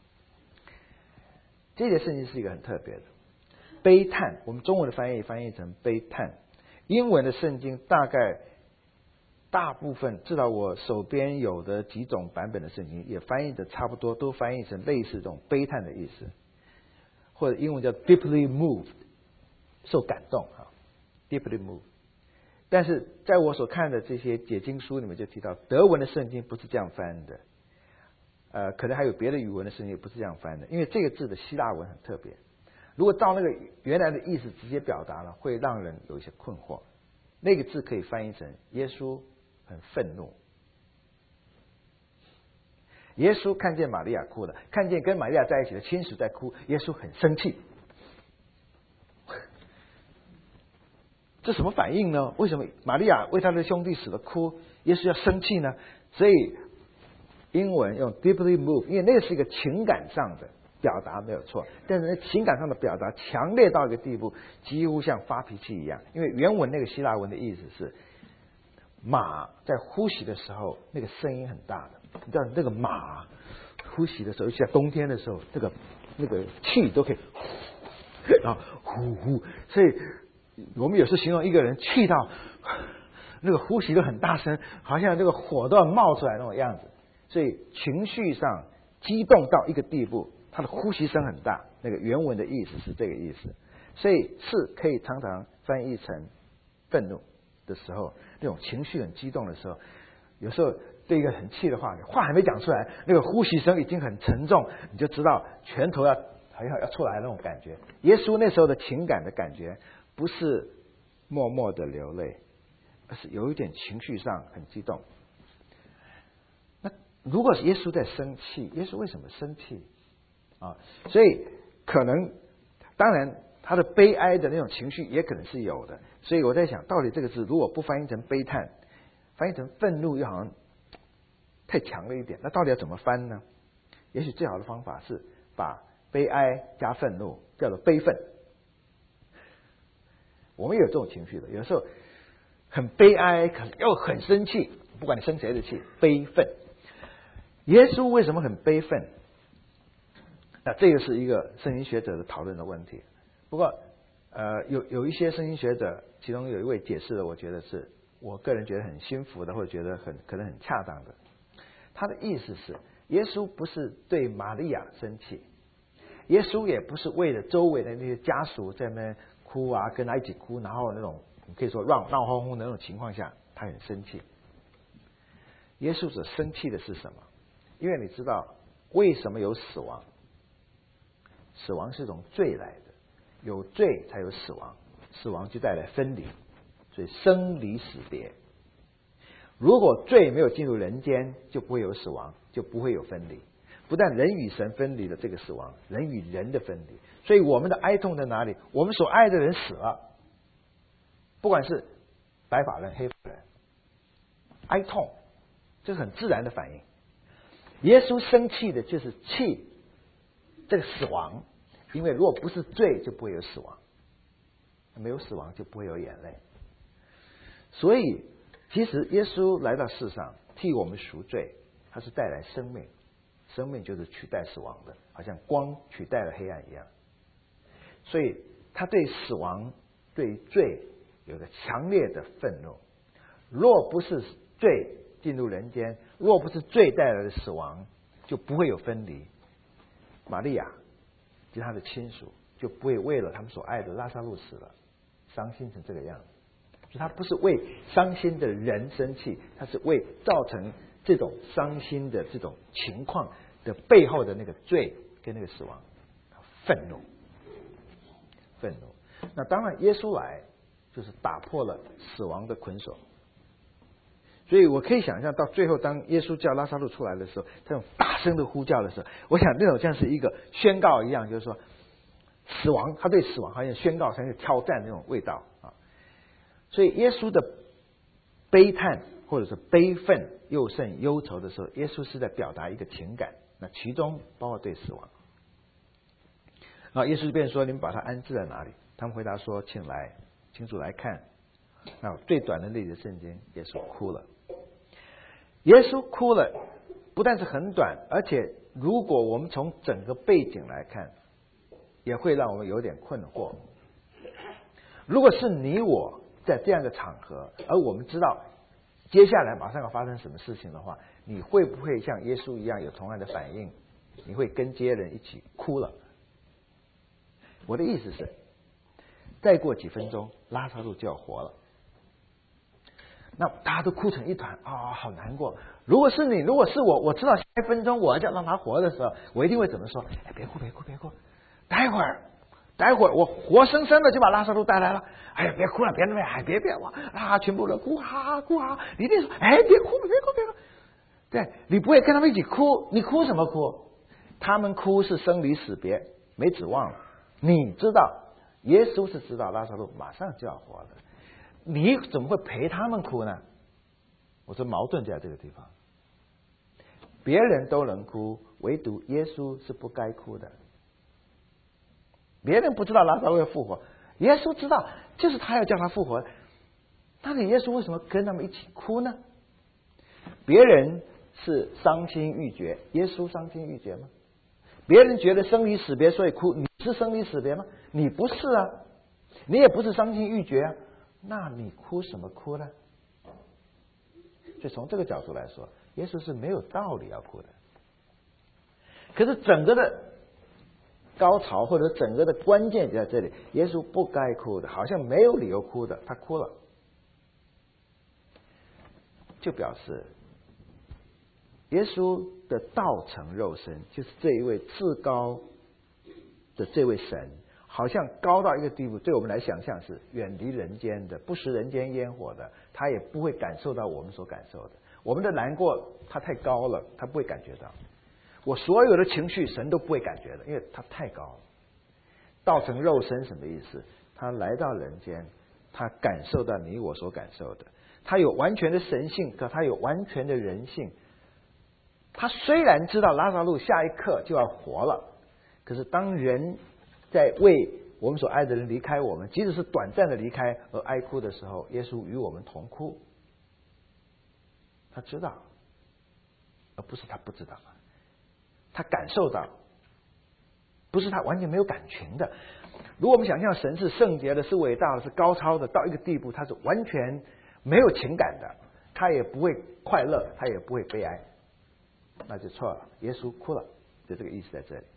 这节圣经是一个很特别的悲叹，我们中文的翻译翻译成悲叹，英文的圣经大概大部分，至少我手边有的几种版本的圣经也翻译的差不多，都翻译成类似这种悲叹的意思，或者英文叫 deeply moved， 受感动啊 ，deeply moved。但是在我所看的这些解经书里面就提到，德文的圣经不是这样翻的，呃，可能还有别的语文的圣经也不是这样翻的，因为这个字的希腊文很特别，如果照那个原来的意思直接表达了，会让人有一些困惑。那个字可以翻译成耶稣很愤怒。耶稣看见玛利亚哭了，看见跟玛利亚在一起的亲属在哭，耶稣很生气。这什么反应呢？为什么玛利亚为他的兄弟死了哭，耶稣要生气呢？所以英文用 deeply moved， 因为那是一个情感上的表达没有错，但是那情感上的表达强烈到一个地步，几乎像发脾气一样。因为原文那个希腊文的意思是，马在呼吸的时候那个声音很大的，你知道那个马呼吸的时候，尤其在冬天的时候，这个那个气都可以然后呼呼，所以我们有时形容一个人气到那个呼吸都很大声，好像这个火都要冒出来那种样子，所以情绪上激动到一个地步，他的呼吸声很大，那个原文的意思是这个意思。所以是可以常常翻译成愤怒的时候，那种情绪很激动的时候，有时候对一个很气的话，话还没讲出来，那个呼吸声已经很沉重，你就知道拳头要好像要出来那种感觉。耶稣那时候的情感的感觉不是默默的流泪，而是有一点情绪上很激动。那如果是耶稣在生气，耶稣为什么生气啊？所以可能当然他的悲哀的那种情绪也可能是有的。所以我在想，到底这个字如果不翻译成悲叹，翻译成愤怒又好像太强了一点，那到底要怎么翻呢？也许最好的方法是把悲哀加愤怒叫做悲愤。我们有这种情绪的，有时候很悲哀，可是又很生气，不管你生谁的气，悲愤。耶稣为什么很悲愤？那这个是一个圣经学者的讨论的问题。不过呃，有有一些圣经学者，其中有一位解释的，我觉得是我个人觉得很心服的，或者觉得很可能很恰当的。他的意思是，耶稣不是对玛利亚生气，耶稣也不是为了周围的那些家属在那边哭啊，跟他一起哭，然后那种可以说闹闹哄哄的那种情况下，他很生气。耶稣所生气的是什么？因为你知道为什么有死亡？死亡是从罪来的，有罪才有死亡，死亡就带来分离，所以生离死别。如果罪没有进入人间，就不会有死亡，就不会有分离。不但人与神分离了这个死亡，人与人的分离。所以我们的哀痛在哪里？我们所爱的人死了，不管是白发人黑发人，哀痛，这是很自然的反应。耶稣生气的就是气这个死亡，因为如果不是罪，就不会有死亡，没有死亡就不会有眼泪。所以其实耶稣来到世上替我们赎罪，他是带来生命，生命就是取代死亡的，好像光取代了黑暗一样。所以他对死亡对罪有个强烈的愤怒。若不是罪进入人间，若不是罪带来的死亡，就不会有分离。玛利亚及他的亲属就不会为了他们所爱的拉撒路死了伤心成这个样子。 所以他不是为伤心的人生气，他是为造成这种伤心的这种情况的背后的那个罪跟那个死亡愤怒，愤怒。那当然，耶稣来就是打破了死亡的捆锁。所以我可以想象到最后，当耶稣叫拉撒路出来的时候，这种大声的呼叫的时候，我想那种像是一个宣告一样，就是说死亡，他对死亡好像宣告，像是挑战那种味道啊。所以耶稣的悲叹或者是悲愤又甚忧愁的时候，耶稣是在表达一个情感，那其中包括对死亡。啊，耶稣便说：“你们把他安置在哪里？”他们回答说：“请来，请主来看。”那最短的那节圣经，耶稣哭了。耶稣哭了，不但是很短，而且如果我们从整个背景来看，也会让我们有点困惑。如果是你我在这样的场合，而我们知道接下来马上要发生什么事情的话，你会不会像耶稣一样有同样的反应？你会跟接人一起哭了？我的意思是，再过几分钟，拉撒路就要活了。那大家都哭成一团啊、哦，好难过。如果是你，如果是我，我知道下一分钟我要让他活的时候，我一定会怎么说？哎，别哭，别哭，别哭，待会儿，待会儿，我活生生的就把拉撒路带来了。哎呀，别哭了，别那么，哎，别别哇啊，全部人哭哈哈哭哈，你一定说，哎，别哭，别哭，别哭。对，你不会跟他们一起哭，你哭什么哭？他们哭是生离死别，没指望了。你知道，耶稣是知道拉撒路马上就要活了。你怎么会陪他们哭呢？我说矛盾在这个地方，别人都能哭，唯独耶稣是不该哭的。别人不知道拉撒路要复活，耶稣知道，就是他要叫他复活。那你耶稣为什么跟他们一起哭呢？别人是伤心欲绝，耶稣伤心欲绝吗？别人觉得生离死别所以哭，你是生离死别吗？你不是啊，你也不是伤心欲绝啊。那你哭什么哭呢？所以从这个角度来说，耶稣是没有道理要哭的。可是整个的高潮或者整个的关键就在这里，耶稣不该哭的，好像没有理由哭的，他哭了，就表示耶稣的道成肉身，就是这一位至高的这位神，好像高到一个地步，对我们来想象是远离人间的，不食人间烟火的，他也不会感受到我们所感受的。我们的难过，他太高了，他不会感觉到。我所有的情绪，神都不会感觉的，因为他太高了。道成肉身什么意思？他来到人间，他感受到你我所感受的。他有完全的神性，可他有完全的人性。他虽然知道拉撒路下一刻就要活了，可是当人在为我们所爱的人离开我们，即使是短暂的离开而哀哭的时候，耶稣与我们同哭。他知道，而不是他不知道，他感受到，不是他完全没有感情的。如果我们想象神是圣洁的，是伟大的，是高超的，到一个地步他是完全没有情感的，他也不会快乐，他也不会悲哀，那就错了。耶稣哭了，就这个意思在这里。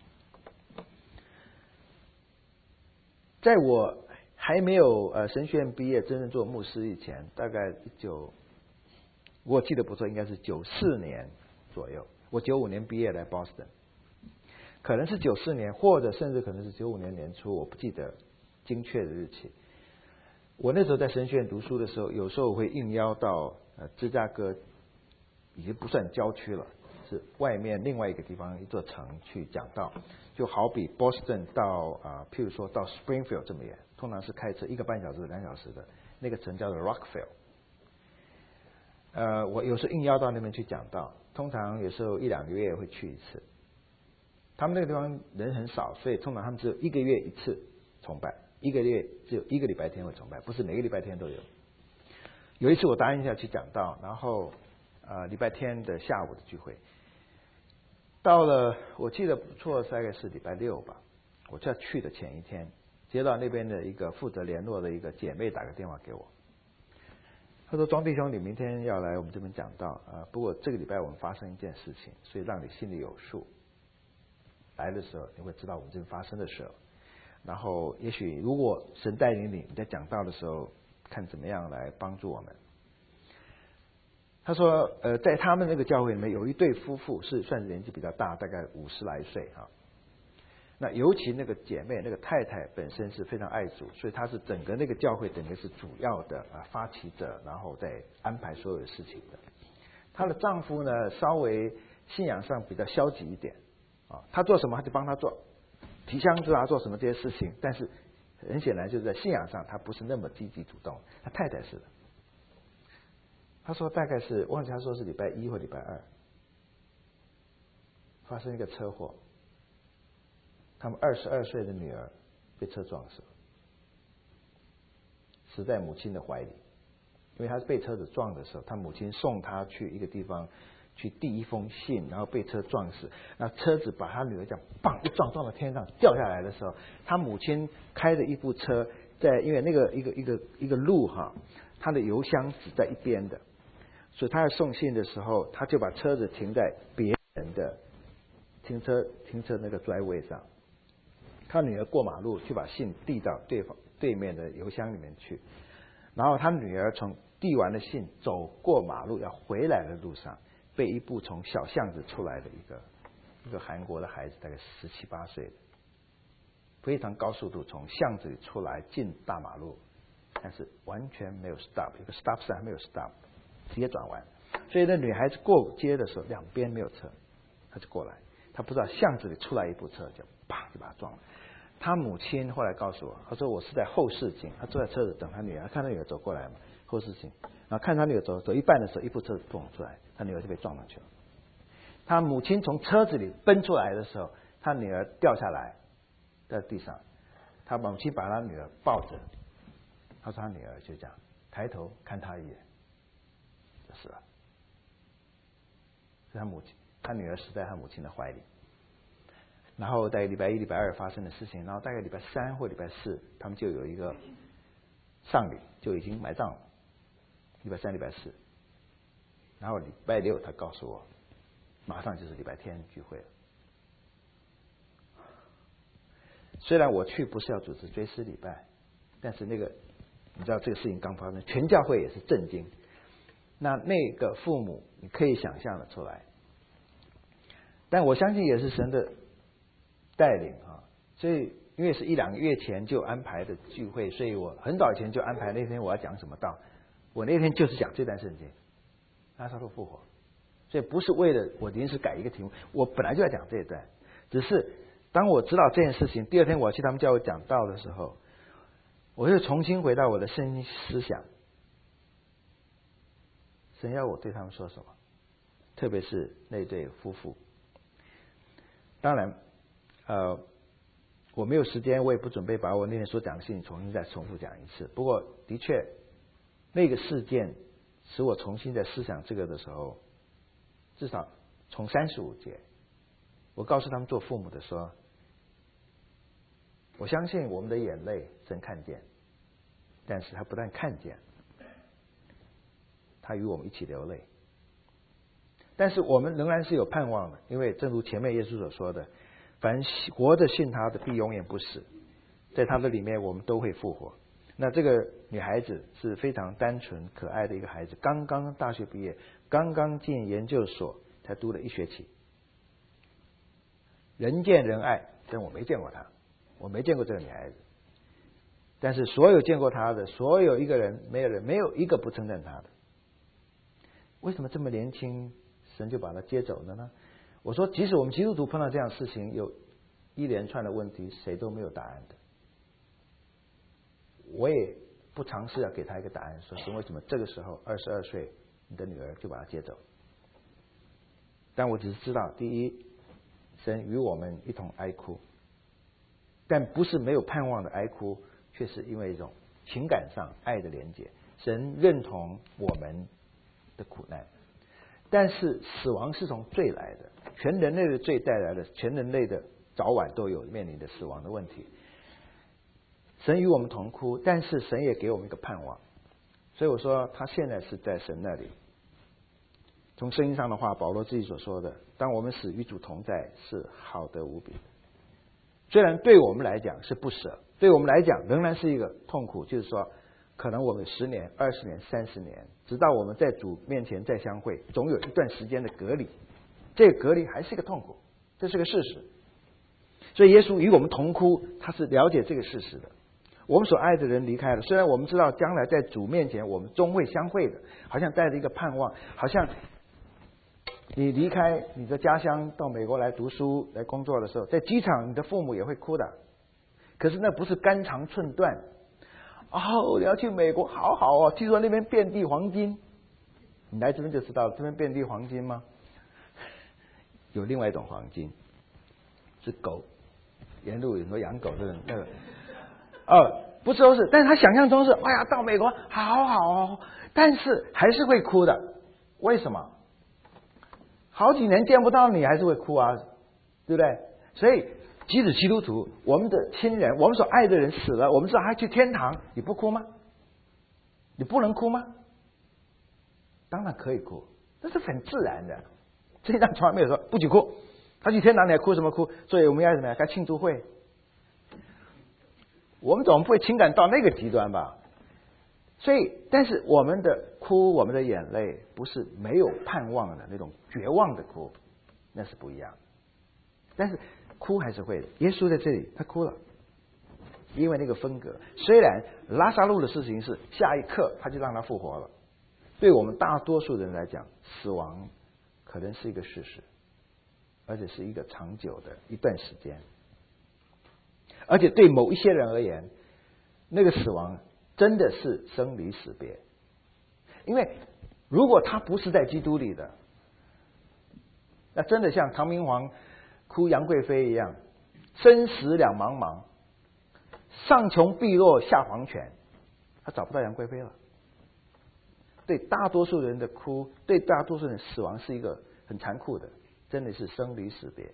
在我还没有呃神学院毕业，真正做牧师以前，大概一九，我记得不错，应该是九四年左右。我九五年毕业来 Boston， 可能是九四年，或者甚至可能是九五年年初，我不记得精确的日期。我那时候在神学院读书的时候，有时候会应邀到呃芝加哥，已经不算郊区了，是外面另外一个地方一座城去讲道。就好比 Boston 到啊、呃，譬如说到 Springfield 这么远，通常是开车一个半小时、两小时的那个城叫做 Rockville。呃，我有时候应邀到那边去讲道，通常有时候一两个月会去一次。他们那个地方人很少，所以通常他们只有一个月一次崇拜，一个月只有一个礼拜天会崇拜，不是每个礼拜天都有。有一次我答应一下去讲道，然后呃礼拜天的下午的聚会。到了，我记得不错，大概是礼拜六吧。我就要去的前一天，接到那边的一个负责联络的一个姐妹打个电话给我，他说：“庄弟兄，你明天要来我们这边讲道啊、呃，不过这个礼拜我们发生一件事情，所以让你心里有数。来的时候你会知道我们这边发生的事。然后也许如果神带领你，你在讲道的时候看怎么样来帮助我们。他说，呃，在他们那个教会里面有一对夫妇是算是年纪比较大，大概五十来岁啊。那尤其那个姐妹，那个太太本身是非常爱主，所以她是整个那个教会等于是主要的啊发起者，然后再安排所有的事情的。她的丈夫呢，稍微信仰上比较消极一点啊，他做什么他就帮他做，提箱子啊，做什么这些事情，但是很显然就是在信仰上他不是那么积极主动。他太太是的。他说大概是忘记他说是礼拜一或礼拜二发生一个车祸，他们二十二岁的女儿被车撞死了，死在母亲的怀里。因为他被车子撞的时候，他母亲送他去一个地方去递一封信，然后被车撞死。那车子把他女儿这样棒一撞，撞到天上掉下来的时候，他母亲开着一部车在，因为那个一个一个一个路哈，他的油箱只在一边的。所以他要送信的时候，他就把车子停在别人的停车停车那个 driveway 上。他女儿过马路去把信递到对方对面的邮箱里面去，然后他女儿从递完了信走过马路要回来的路上，被一部从小巷子出来的一个一个韩国的孩子，大概十七八岁的，非常高速度从巷子里出来进大马路，但是完全没有 stop， 一个 stop sign 还没有 stop。直接转弯，所以那女孩子过街的时候，两边没有车，她就过来，她不知道巷子里出来一部车，就啪就把她撞了。她母亲后来告诉我，她说我是在后视镜，她坐在车子等她女儿，看她女儿走过来嘛，后视镜，然后看她女儿走走一半的时候，一部车子蹦出来，她女儿就被撞上去了。她母亲从车子里奔出来的时候，她女儿掉下来在地上，她母亲把她女儿抱着，她说她女儿就这样抬头看她一眼。是啊，是他母亲，他女儿死在他母亲的怀里。然后在礼拜一、礼拜二发生的事情，然后大概礼拜三或礼拜四，他们就有一个丧礼，就已经埋葬了。礼拜三、礼拜四，然后礼拜六他告诉我，马上就是礼拜天聚会了。虽然我去不是要主持追思礼拜，但是那个你知道这个事情刚发生，全教会也是震惊。那那个父母你可以想象的出来，但我相信也是神的带领啊。所以因为是一两个月前就安排的聚会，所以我很早以前就安排那天我要讲什么道，我那天就是讲这段圣经，拉撒路复活。所以不是为了我临时改一个题目，我本来就要讲这一段，只是当我知道这件事情，第二天我去他们教会讲道的时候，我又重新回到我的圣经思想。神要我对他们说什么？特别是那对夫妇。当然，呃，我没有时间，我也不准备把我那天所讲的事情重新再重复讲一次。不过，的确，那个事件使我重新在思想这个的时候，至少从三十五节，我告诉他们做父母的说，我相信我们的眼泪神看见，但是他不但看见，他与我们一起流泪。但是我们仍然是有盼望的，因为正如前面耶稣所说的，凡活着信他的必永远不死，在他的里面我们都会复活。那这个女孩子是非常单纯可爱的一个孩子，刚刚大学毕业，刚刚进研究所，才读了一学期，人见人爱，但我没见过她，我没见过这个女孩子。但是所有见过她的，所有一个人，没有人没有一个不称赞她的。为什么这么年轻神就把她接走了呢？我说即使我们基督徒碰到这样的事情，有一连串的问题，谁都没有答案的。我也不尝试要给他一个答案，说神为什么这个时候二十二岁你的女儿就把她接走。但我只是知道，第一，神与我们一同哀哭，但不是没有盼望的哀哭，却是因为一种情感上爱的连结。神认同我们的苦难，但是死亡是从罪来的，全人类的罪带来的，全人类的早晚都有面临的死亡的问题。神与我们同哭，但是神也给我们一个盼望。所以我说他现在是在神那里。从圣经上的话，保罗自己所说的，当我们死与主同在，是好得无比。虽然对我们来讲是不舍，对我们来讲仍然是一个痛苦，就是说可能我们十年、二十年、三十年，直到我们在主面前再相会，总有一段时间的隔离。这个隔离还是一个痛苦，这是个事实。所以耶稣与我们同哭，他是了解这个事实的。我们所爱的人离开了，虽然我们知道将来在主面前我们终会相会的，好像带着一个盼望，好像你离开你的家乡到美国来读书来工作的时候，在机场你的父母也会哭的。可是那不是肝肠寸断。哦，你要去美国，好好哦，听说那边遍地黄金。你来这边就知道这边遍地黄金吗？有另外一种黄金，是狗，沿路有很多养狗的人那个。哦，不是都是，但是他想象中是，哎呀，到美国好好哦，但是还是会哭的。为什么？好几年见不到你，还是会哭啊，对不对？所以，即使基督徒，我们的亲人，我们所爱的人死了，我们知道他去天堂，你不哭吗？你不能哭吗？当然可以哭，这是很自然的。这一章从来没有说不许哭，他去天堂你还哭什么哭？所以我们要怎么样？该庆祝会。我们总不会情感到那个极端吧？所以，但是我们的哭，我们的眼泪，不是没有盼望的那种绝望的哭，那是不一样的。但是哭还是会的。耶稣在这里，他哭了，因为那个分隔。虽然拉撒路的事情是下一刻他就让他复活了，对我们大多数人来讲，死亡可能是一个事实，而且是一个长久的一段时间。而且对某一些人而言，那个死亡真的是生离死别。因为如果他不是在基督里的，那真的像唐明皇哭杨贵妃一样，生死两茫茫，上穷碧落下黄泉，他找不到杨贵妃了。对大多数人的哭，对大多数人死亡是一个很残酷的，真的是生离死别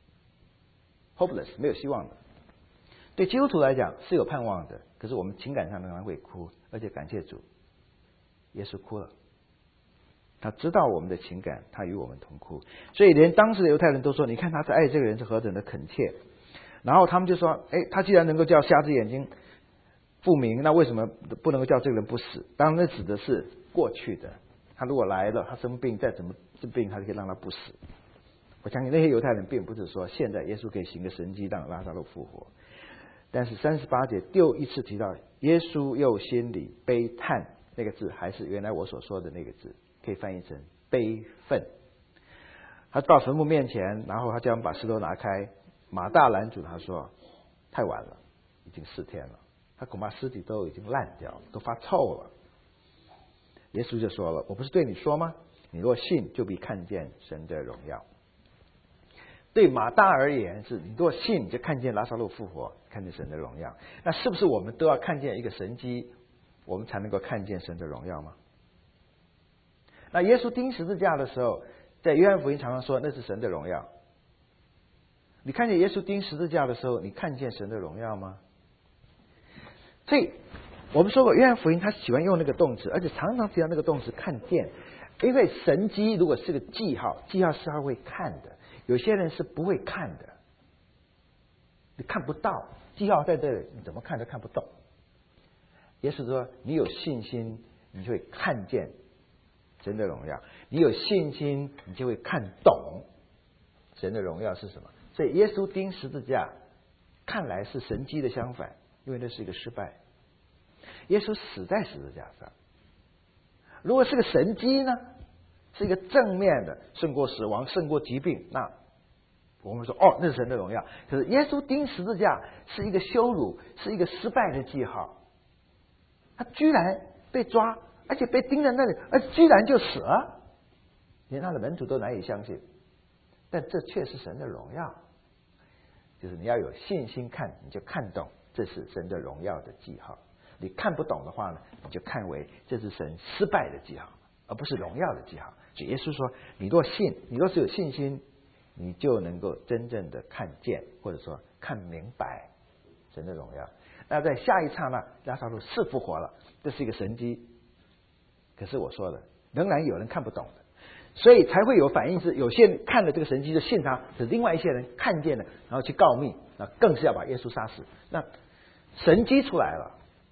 ，hopeless 没有希望的。对基督徒来讲是有盼望的，可是我们情感上仍然会哭，而且感谢主，耶稣哭了，他知道我们的情感，他与我们同哭，所以连当时的犹太人都说：“你看他是爱这个人是何等的恳切。”然后他们就说：“哎，他既然能够叫瞎子眼睛复明，那为什么不能够叫这个人不死？”当然，那指的是过去的。他如果来了，他生病，再怎么治病，他就可以让他不死。我相信那些犹太人并不是说现在耶稣可以行个神迹让拉撒路复活。但是三十八节又一次提到耶稣又心里悲叹，那个字还是原来我所说的那个字，可以翻译成悲愤。他到坟墓面前，然后他将把石头拿开，马大拦住他说：“太晚了，已经四天了，他恐怕尸体都已经烂掉，都发臭了。”耶稣就说了：“我不是对你说吗？你若信，就必看见神的荣耀。”对马大而言是，你若信，就看见拉撒路复活，看见神的荣耀。那是不是我们都要看见一个神迹，我们才能够看见神的荣耀吗？那耶稣钉十字架的时候，在约翰福音常常说那是神的荣耀。你看见耶稣钉十字架的时候，你看见神的荣耀吗？所以我们说过，约翰福音他喜欢用那个动词，而且常常提到那个动词看见，因为神迹如果是个记号，记号是他会看的。有些人是不会看的，你看不到，记号在这里，你怎么看都看不懂。耶稣说：“你有信心，你就会看见神的荣耀；你有信心，你就会看懂神的荣耀是什么。”所以耶稣钉十字架，看来是神迹的相反，因为那是一个失败。耶稣死在十字架上，如果是个神迹呢？是一个正面的，胜过死亡，胜过疾病，那我们说哦，那是神的荣耀。可是耶稣钉十字架是一个羞辱，是一个失败的记号。他居然被抓，而且被钉在那里，而居然就死了，连他的门徒都难以相信。但这却是神的荣耀，就是你要有信心看，你就看懂这是神的荣耀的记号。你看不懂的话呢，你就看为这是神失败的记号，而不是荣耀的记号。所以耶稣说：“你若信，你若是有信心，你就能够真正的看见，或者说看明白神的荣耀。”那在下一刹那，拉撒路是复活了，这是一个神迹。可是我说的，仍然有人看不懂的，所以才会有反应是，有些人看了这个神迹就信他，可是另外一些人看见了，然后去告密，那更是要把耶稣杀死。那神迹出来了，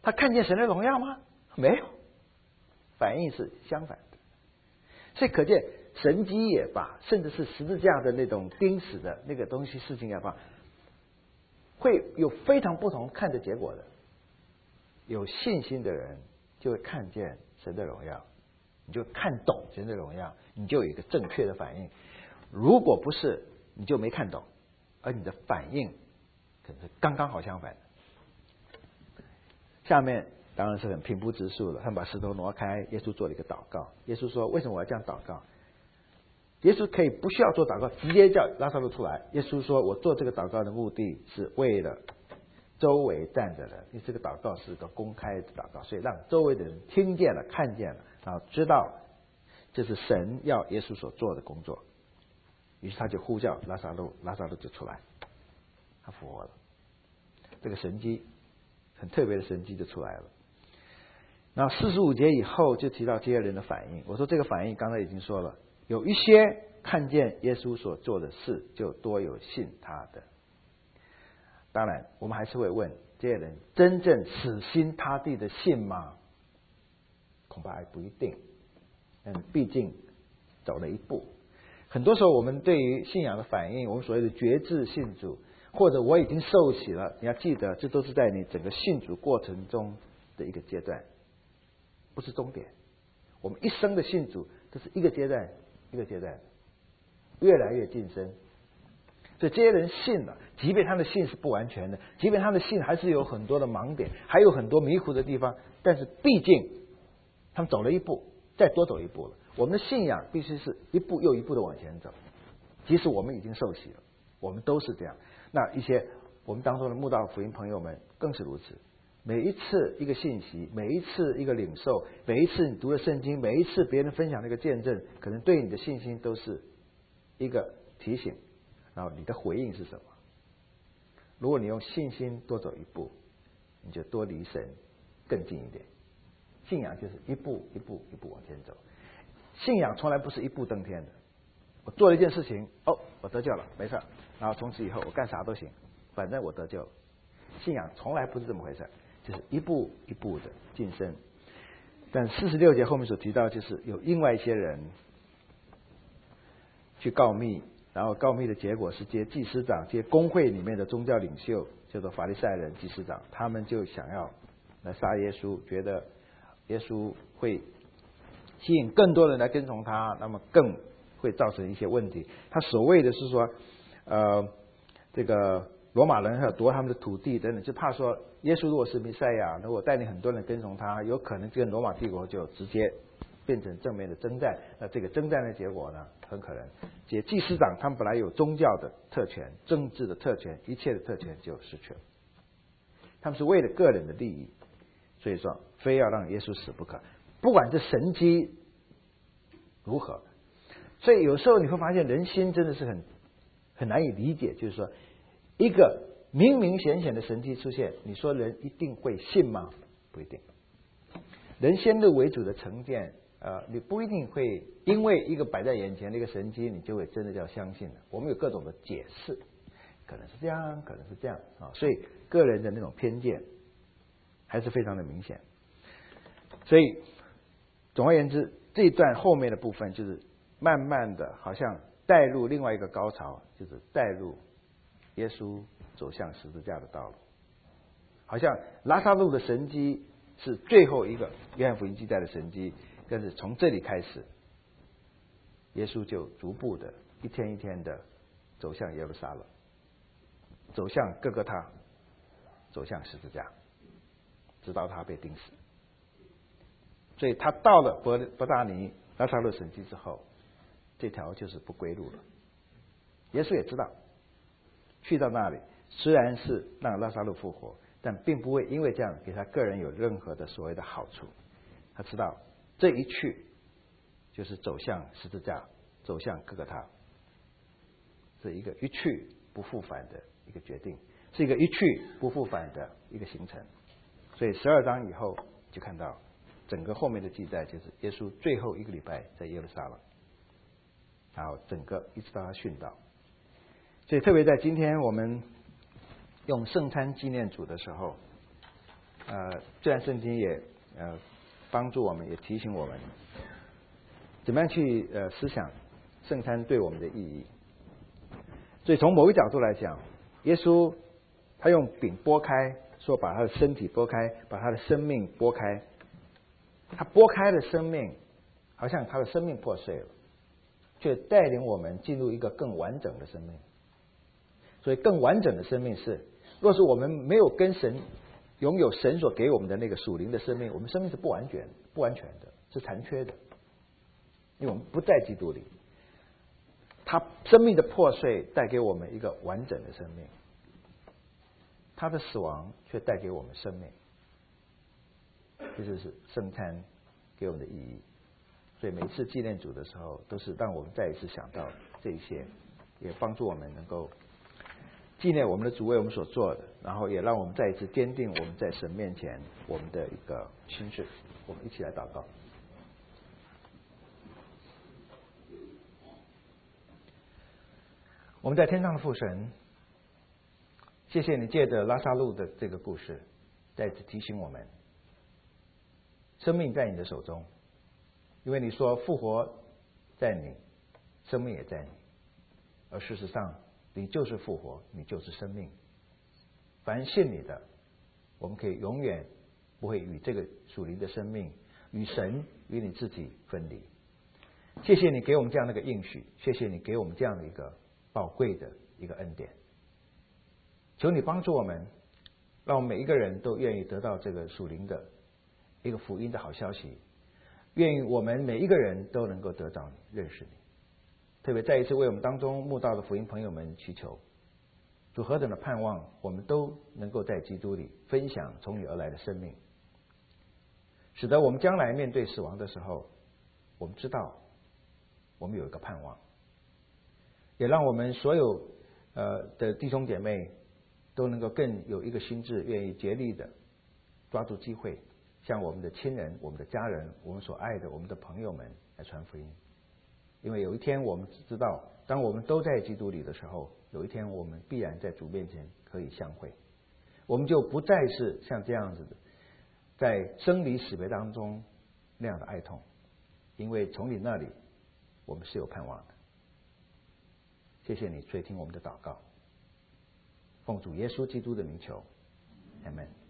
他看见神的荣耀吗？没有，反应是相反的。所以可见神迹也罢，甚至是十字架的那种钉死的那个东西事情也罢，会有非常不同看的结果的。有信心的人就会看见神的荣耀，你就看懂神的荣耀，你就有一个正确的反应。如果不是，你就没看懂，而你的反应可能是刚刚好相反的。下面当然是很平铺直述了，他们把石头挪开，耶稣做了一个祷告。耶稣说：为什么我要这样祷告？耶稣可以不需要做祷告，直接叫拉撒路出来。耶稣说：我做这个祷告的目的是为了周围站着人，因为这个祷告是个公开的祷告，所以让周围的人听见了、看见了，然后知道这是神要耶稣所做的工作。于是他就呼叫拉撒路，拉撒路就出来，他复活了。这个神迹，很特别的神迹就出来了。然后四十五节以后就提到这些人的反应。我说这个反应刚才已经说了，有一些看见耶稣所做的事，就多有信他的。当然，我们还是会问，这些人真正死心塌地的信吗？恐怕还不一定。嗯，毕竟走了一步。很多时候，我们对于信仰的反应，我们所谓的决志信主，或者我已经受洗了，你要记得，这都是在你整个信主过程中的一个阶段，不是终点。我们一生的信主，这是一个阶段一个阶段，越来越晋升。所以这些人信了，即便他的信是不完全的，即便他的信还是有很多的盲点，还有很多迷糊的地方，但是毕竟他们走了一步，再多走一步了。我们的信仰必须是一步又一步的往前走，即使我们已经受洗了，我们都是这样。那一些我们当中的慕道福音朋友们更是如此。每一次一个信息，每一次一个领受，每一次你读了圣经，每一次别人分享的一个见证，可能对你的信心都是一个提醒。然后你的回应是什么？如果你用信心多走一步，你就多离神更近一点。信仰就是一步一步一步往前走。信仰从来不是一步登天的。我做了一件事情，哦，我得救了，没事，然后从此以后我干啥都行，反正我得救了。信仰从来不是这么回事，就是一步一步的晋升。但四十六节后面所提到，就是有另外一些人去告密，然后告密的结果是这些祭司长、这些公会里面的宗教领袖，叫做法利赛人、祭司长，他们就想要来杀耶稣，觉得耶稣会吸引更多人来跟从他，那么更会造成一些问题。他所谓的是说，呃，这个罗马人要夺他们的土地等等，就怕说耶稣如果是弥赛亚，如果带领很多人跟从他，有可能这个罗马帝国就直接变成正面的征战。那这个征战的结果呢，很可能这些祭司长他们本来有宗教的特权、政治的特权，一切的特权就失去了。他们是为了个人的利益，所以说非要让耶稣死不可。不管这神迹如何，所以有时候你会发现人心真的是很很难以理解，就是说一个明明显显的神迹出现，你说人一定会信吗？不一定。人先入为主的成见，呃，你不一定会因为一个摆在眼前的一个神迹，你就会真的叫相信的。我们有各种的解释，可能是这样，可能是这样啊，所以个人的那种偏见还是非常的明显。所以总而言之，这一段后面的部分就是慢慢的好像带入另外一个高潮，就是带入耶稣走向十字架的道路。好像拉撒路的神迹是最后一个约翰福音记载的神迹，但是从这里开始，耶稣就逐步的一天一天的走向耶路撒冷，走向各各他，走向十字架，直到他被钉死。所以他到了伯伯大尼拉撒路神迹之后，这条就是不归路了。耶稣也知道，去到那里虽然是让拉撒路复活，但并不会因为这样给他个人有任何的所谓的好处。他知道这一去就是走向十字架，走向各个他，是一个一去不复返的一个决定，是一个一去不复返的一个行程。所以十二章以后就看到整个后面的记载，就是耶稣最后一个礼拜在耶路撒冷，然后整个一直到他殉道。所以特别在今天我们用圣餐纪念主的时候， 呃，这段圣经也呃帮助我们，也提醒我们，怎么样去呃思想圣餐对我们的意义。所以从某个角度来讲，耶稣他用饼拨开，说把他的身体拨开，把他的生命拨开。他拨开的生命，好像他的生命破碎了，却带领我们进入一个更完整的生命。所以更完整的生命是，若是我们没有跟神拥有神所给我们的那个属灵的生命，我们生命是不完全、不完全的，是残缺的，因为我们不在基督里。他生命的破碎带给我们一个完整的生命，他的死亡却带给我们生命，这就是圣餐给我们的意义。所以每次纪念主的时候，都是让我们再一次想到这一些，也帮助我们能够纪念我们的主为我们所做的，然后也让我们再一次坚定我们在神面前我们的一个心志。我们一起来祷告。我们在天上的父神，谢谢你借着拉撒路的这个故事，再次提醒我们，生命在你的手中，因为你说复活在你，生命也在你，而事实上你就是复活，你就是生命。凡信你的，我们可以永远不会与这个属灵的生命、与神、与你自己分离。谢谢你给我们这样的一个应许，谢谢你给我们这样的一个宝贵的一个恩典。求你帮助我们，让我们每一个人都愿意得到这个属灵的一个福音的好消息，愿意我们每一个人都能够得到你，认识你。特别再一次为我们当中慕道的福音朋友们祈求，主何等的盼望我们都能够在基督里分享从你而来的生命，使得我们将来面对死亡的时候，我们知道我们有一个盼望，也让我们所有呃的弟兄姐妹都能够更有一个心志，愿意竭力的抓住机会，向我们的亲人、我们的家人、我们所爱的、我们的朋友们来传福音。因为有一天我们知道，当我们都在基督里的时候，有一天我们必然在主面前可以相会，我们就不再是像这样子的在生离死别当中那样的哀痛，因为从你那里我们是有盼望的。谢谢你垂听我们的祷告，奉主耶稣基督的名求，阿们。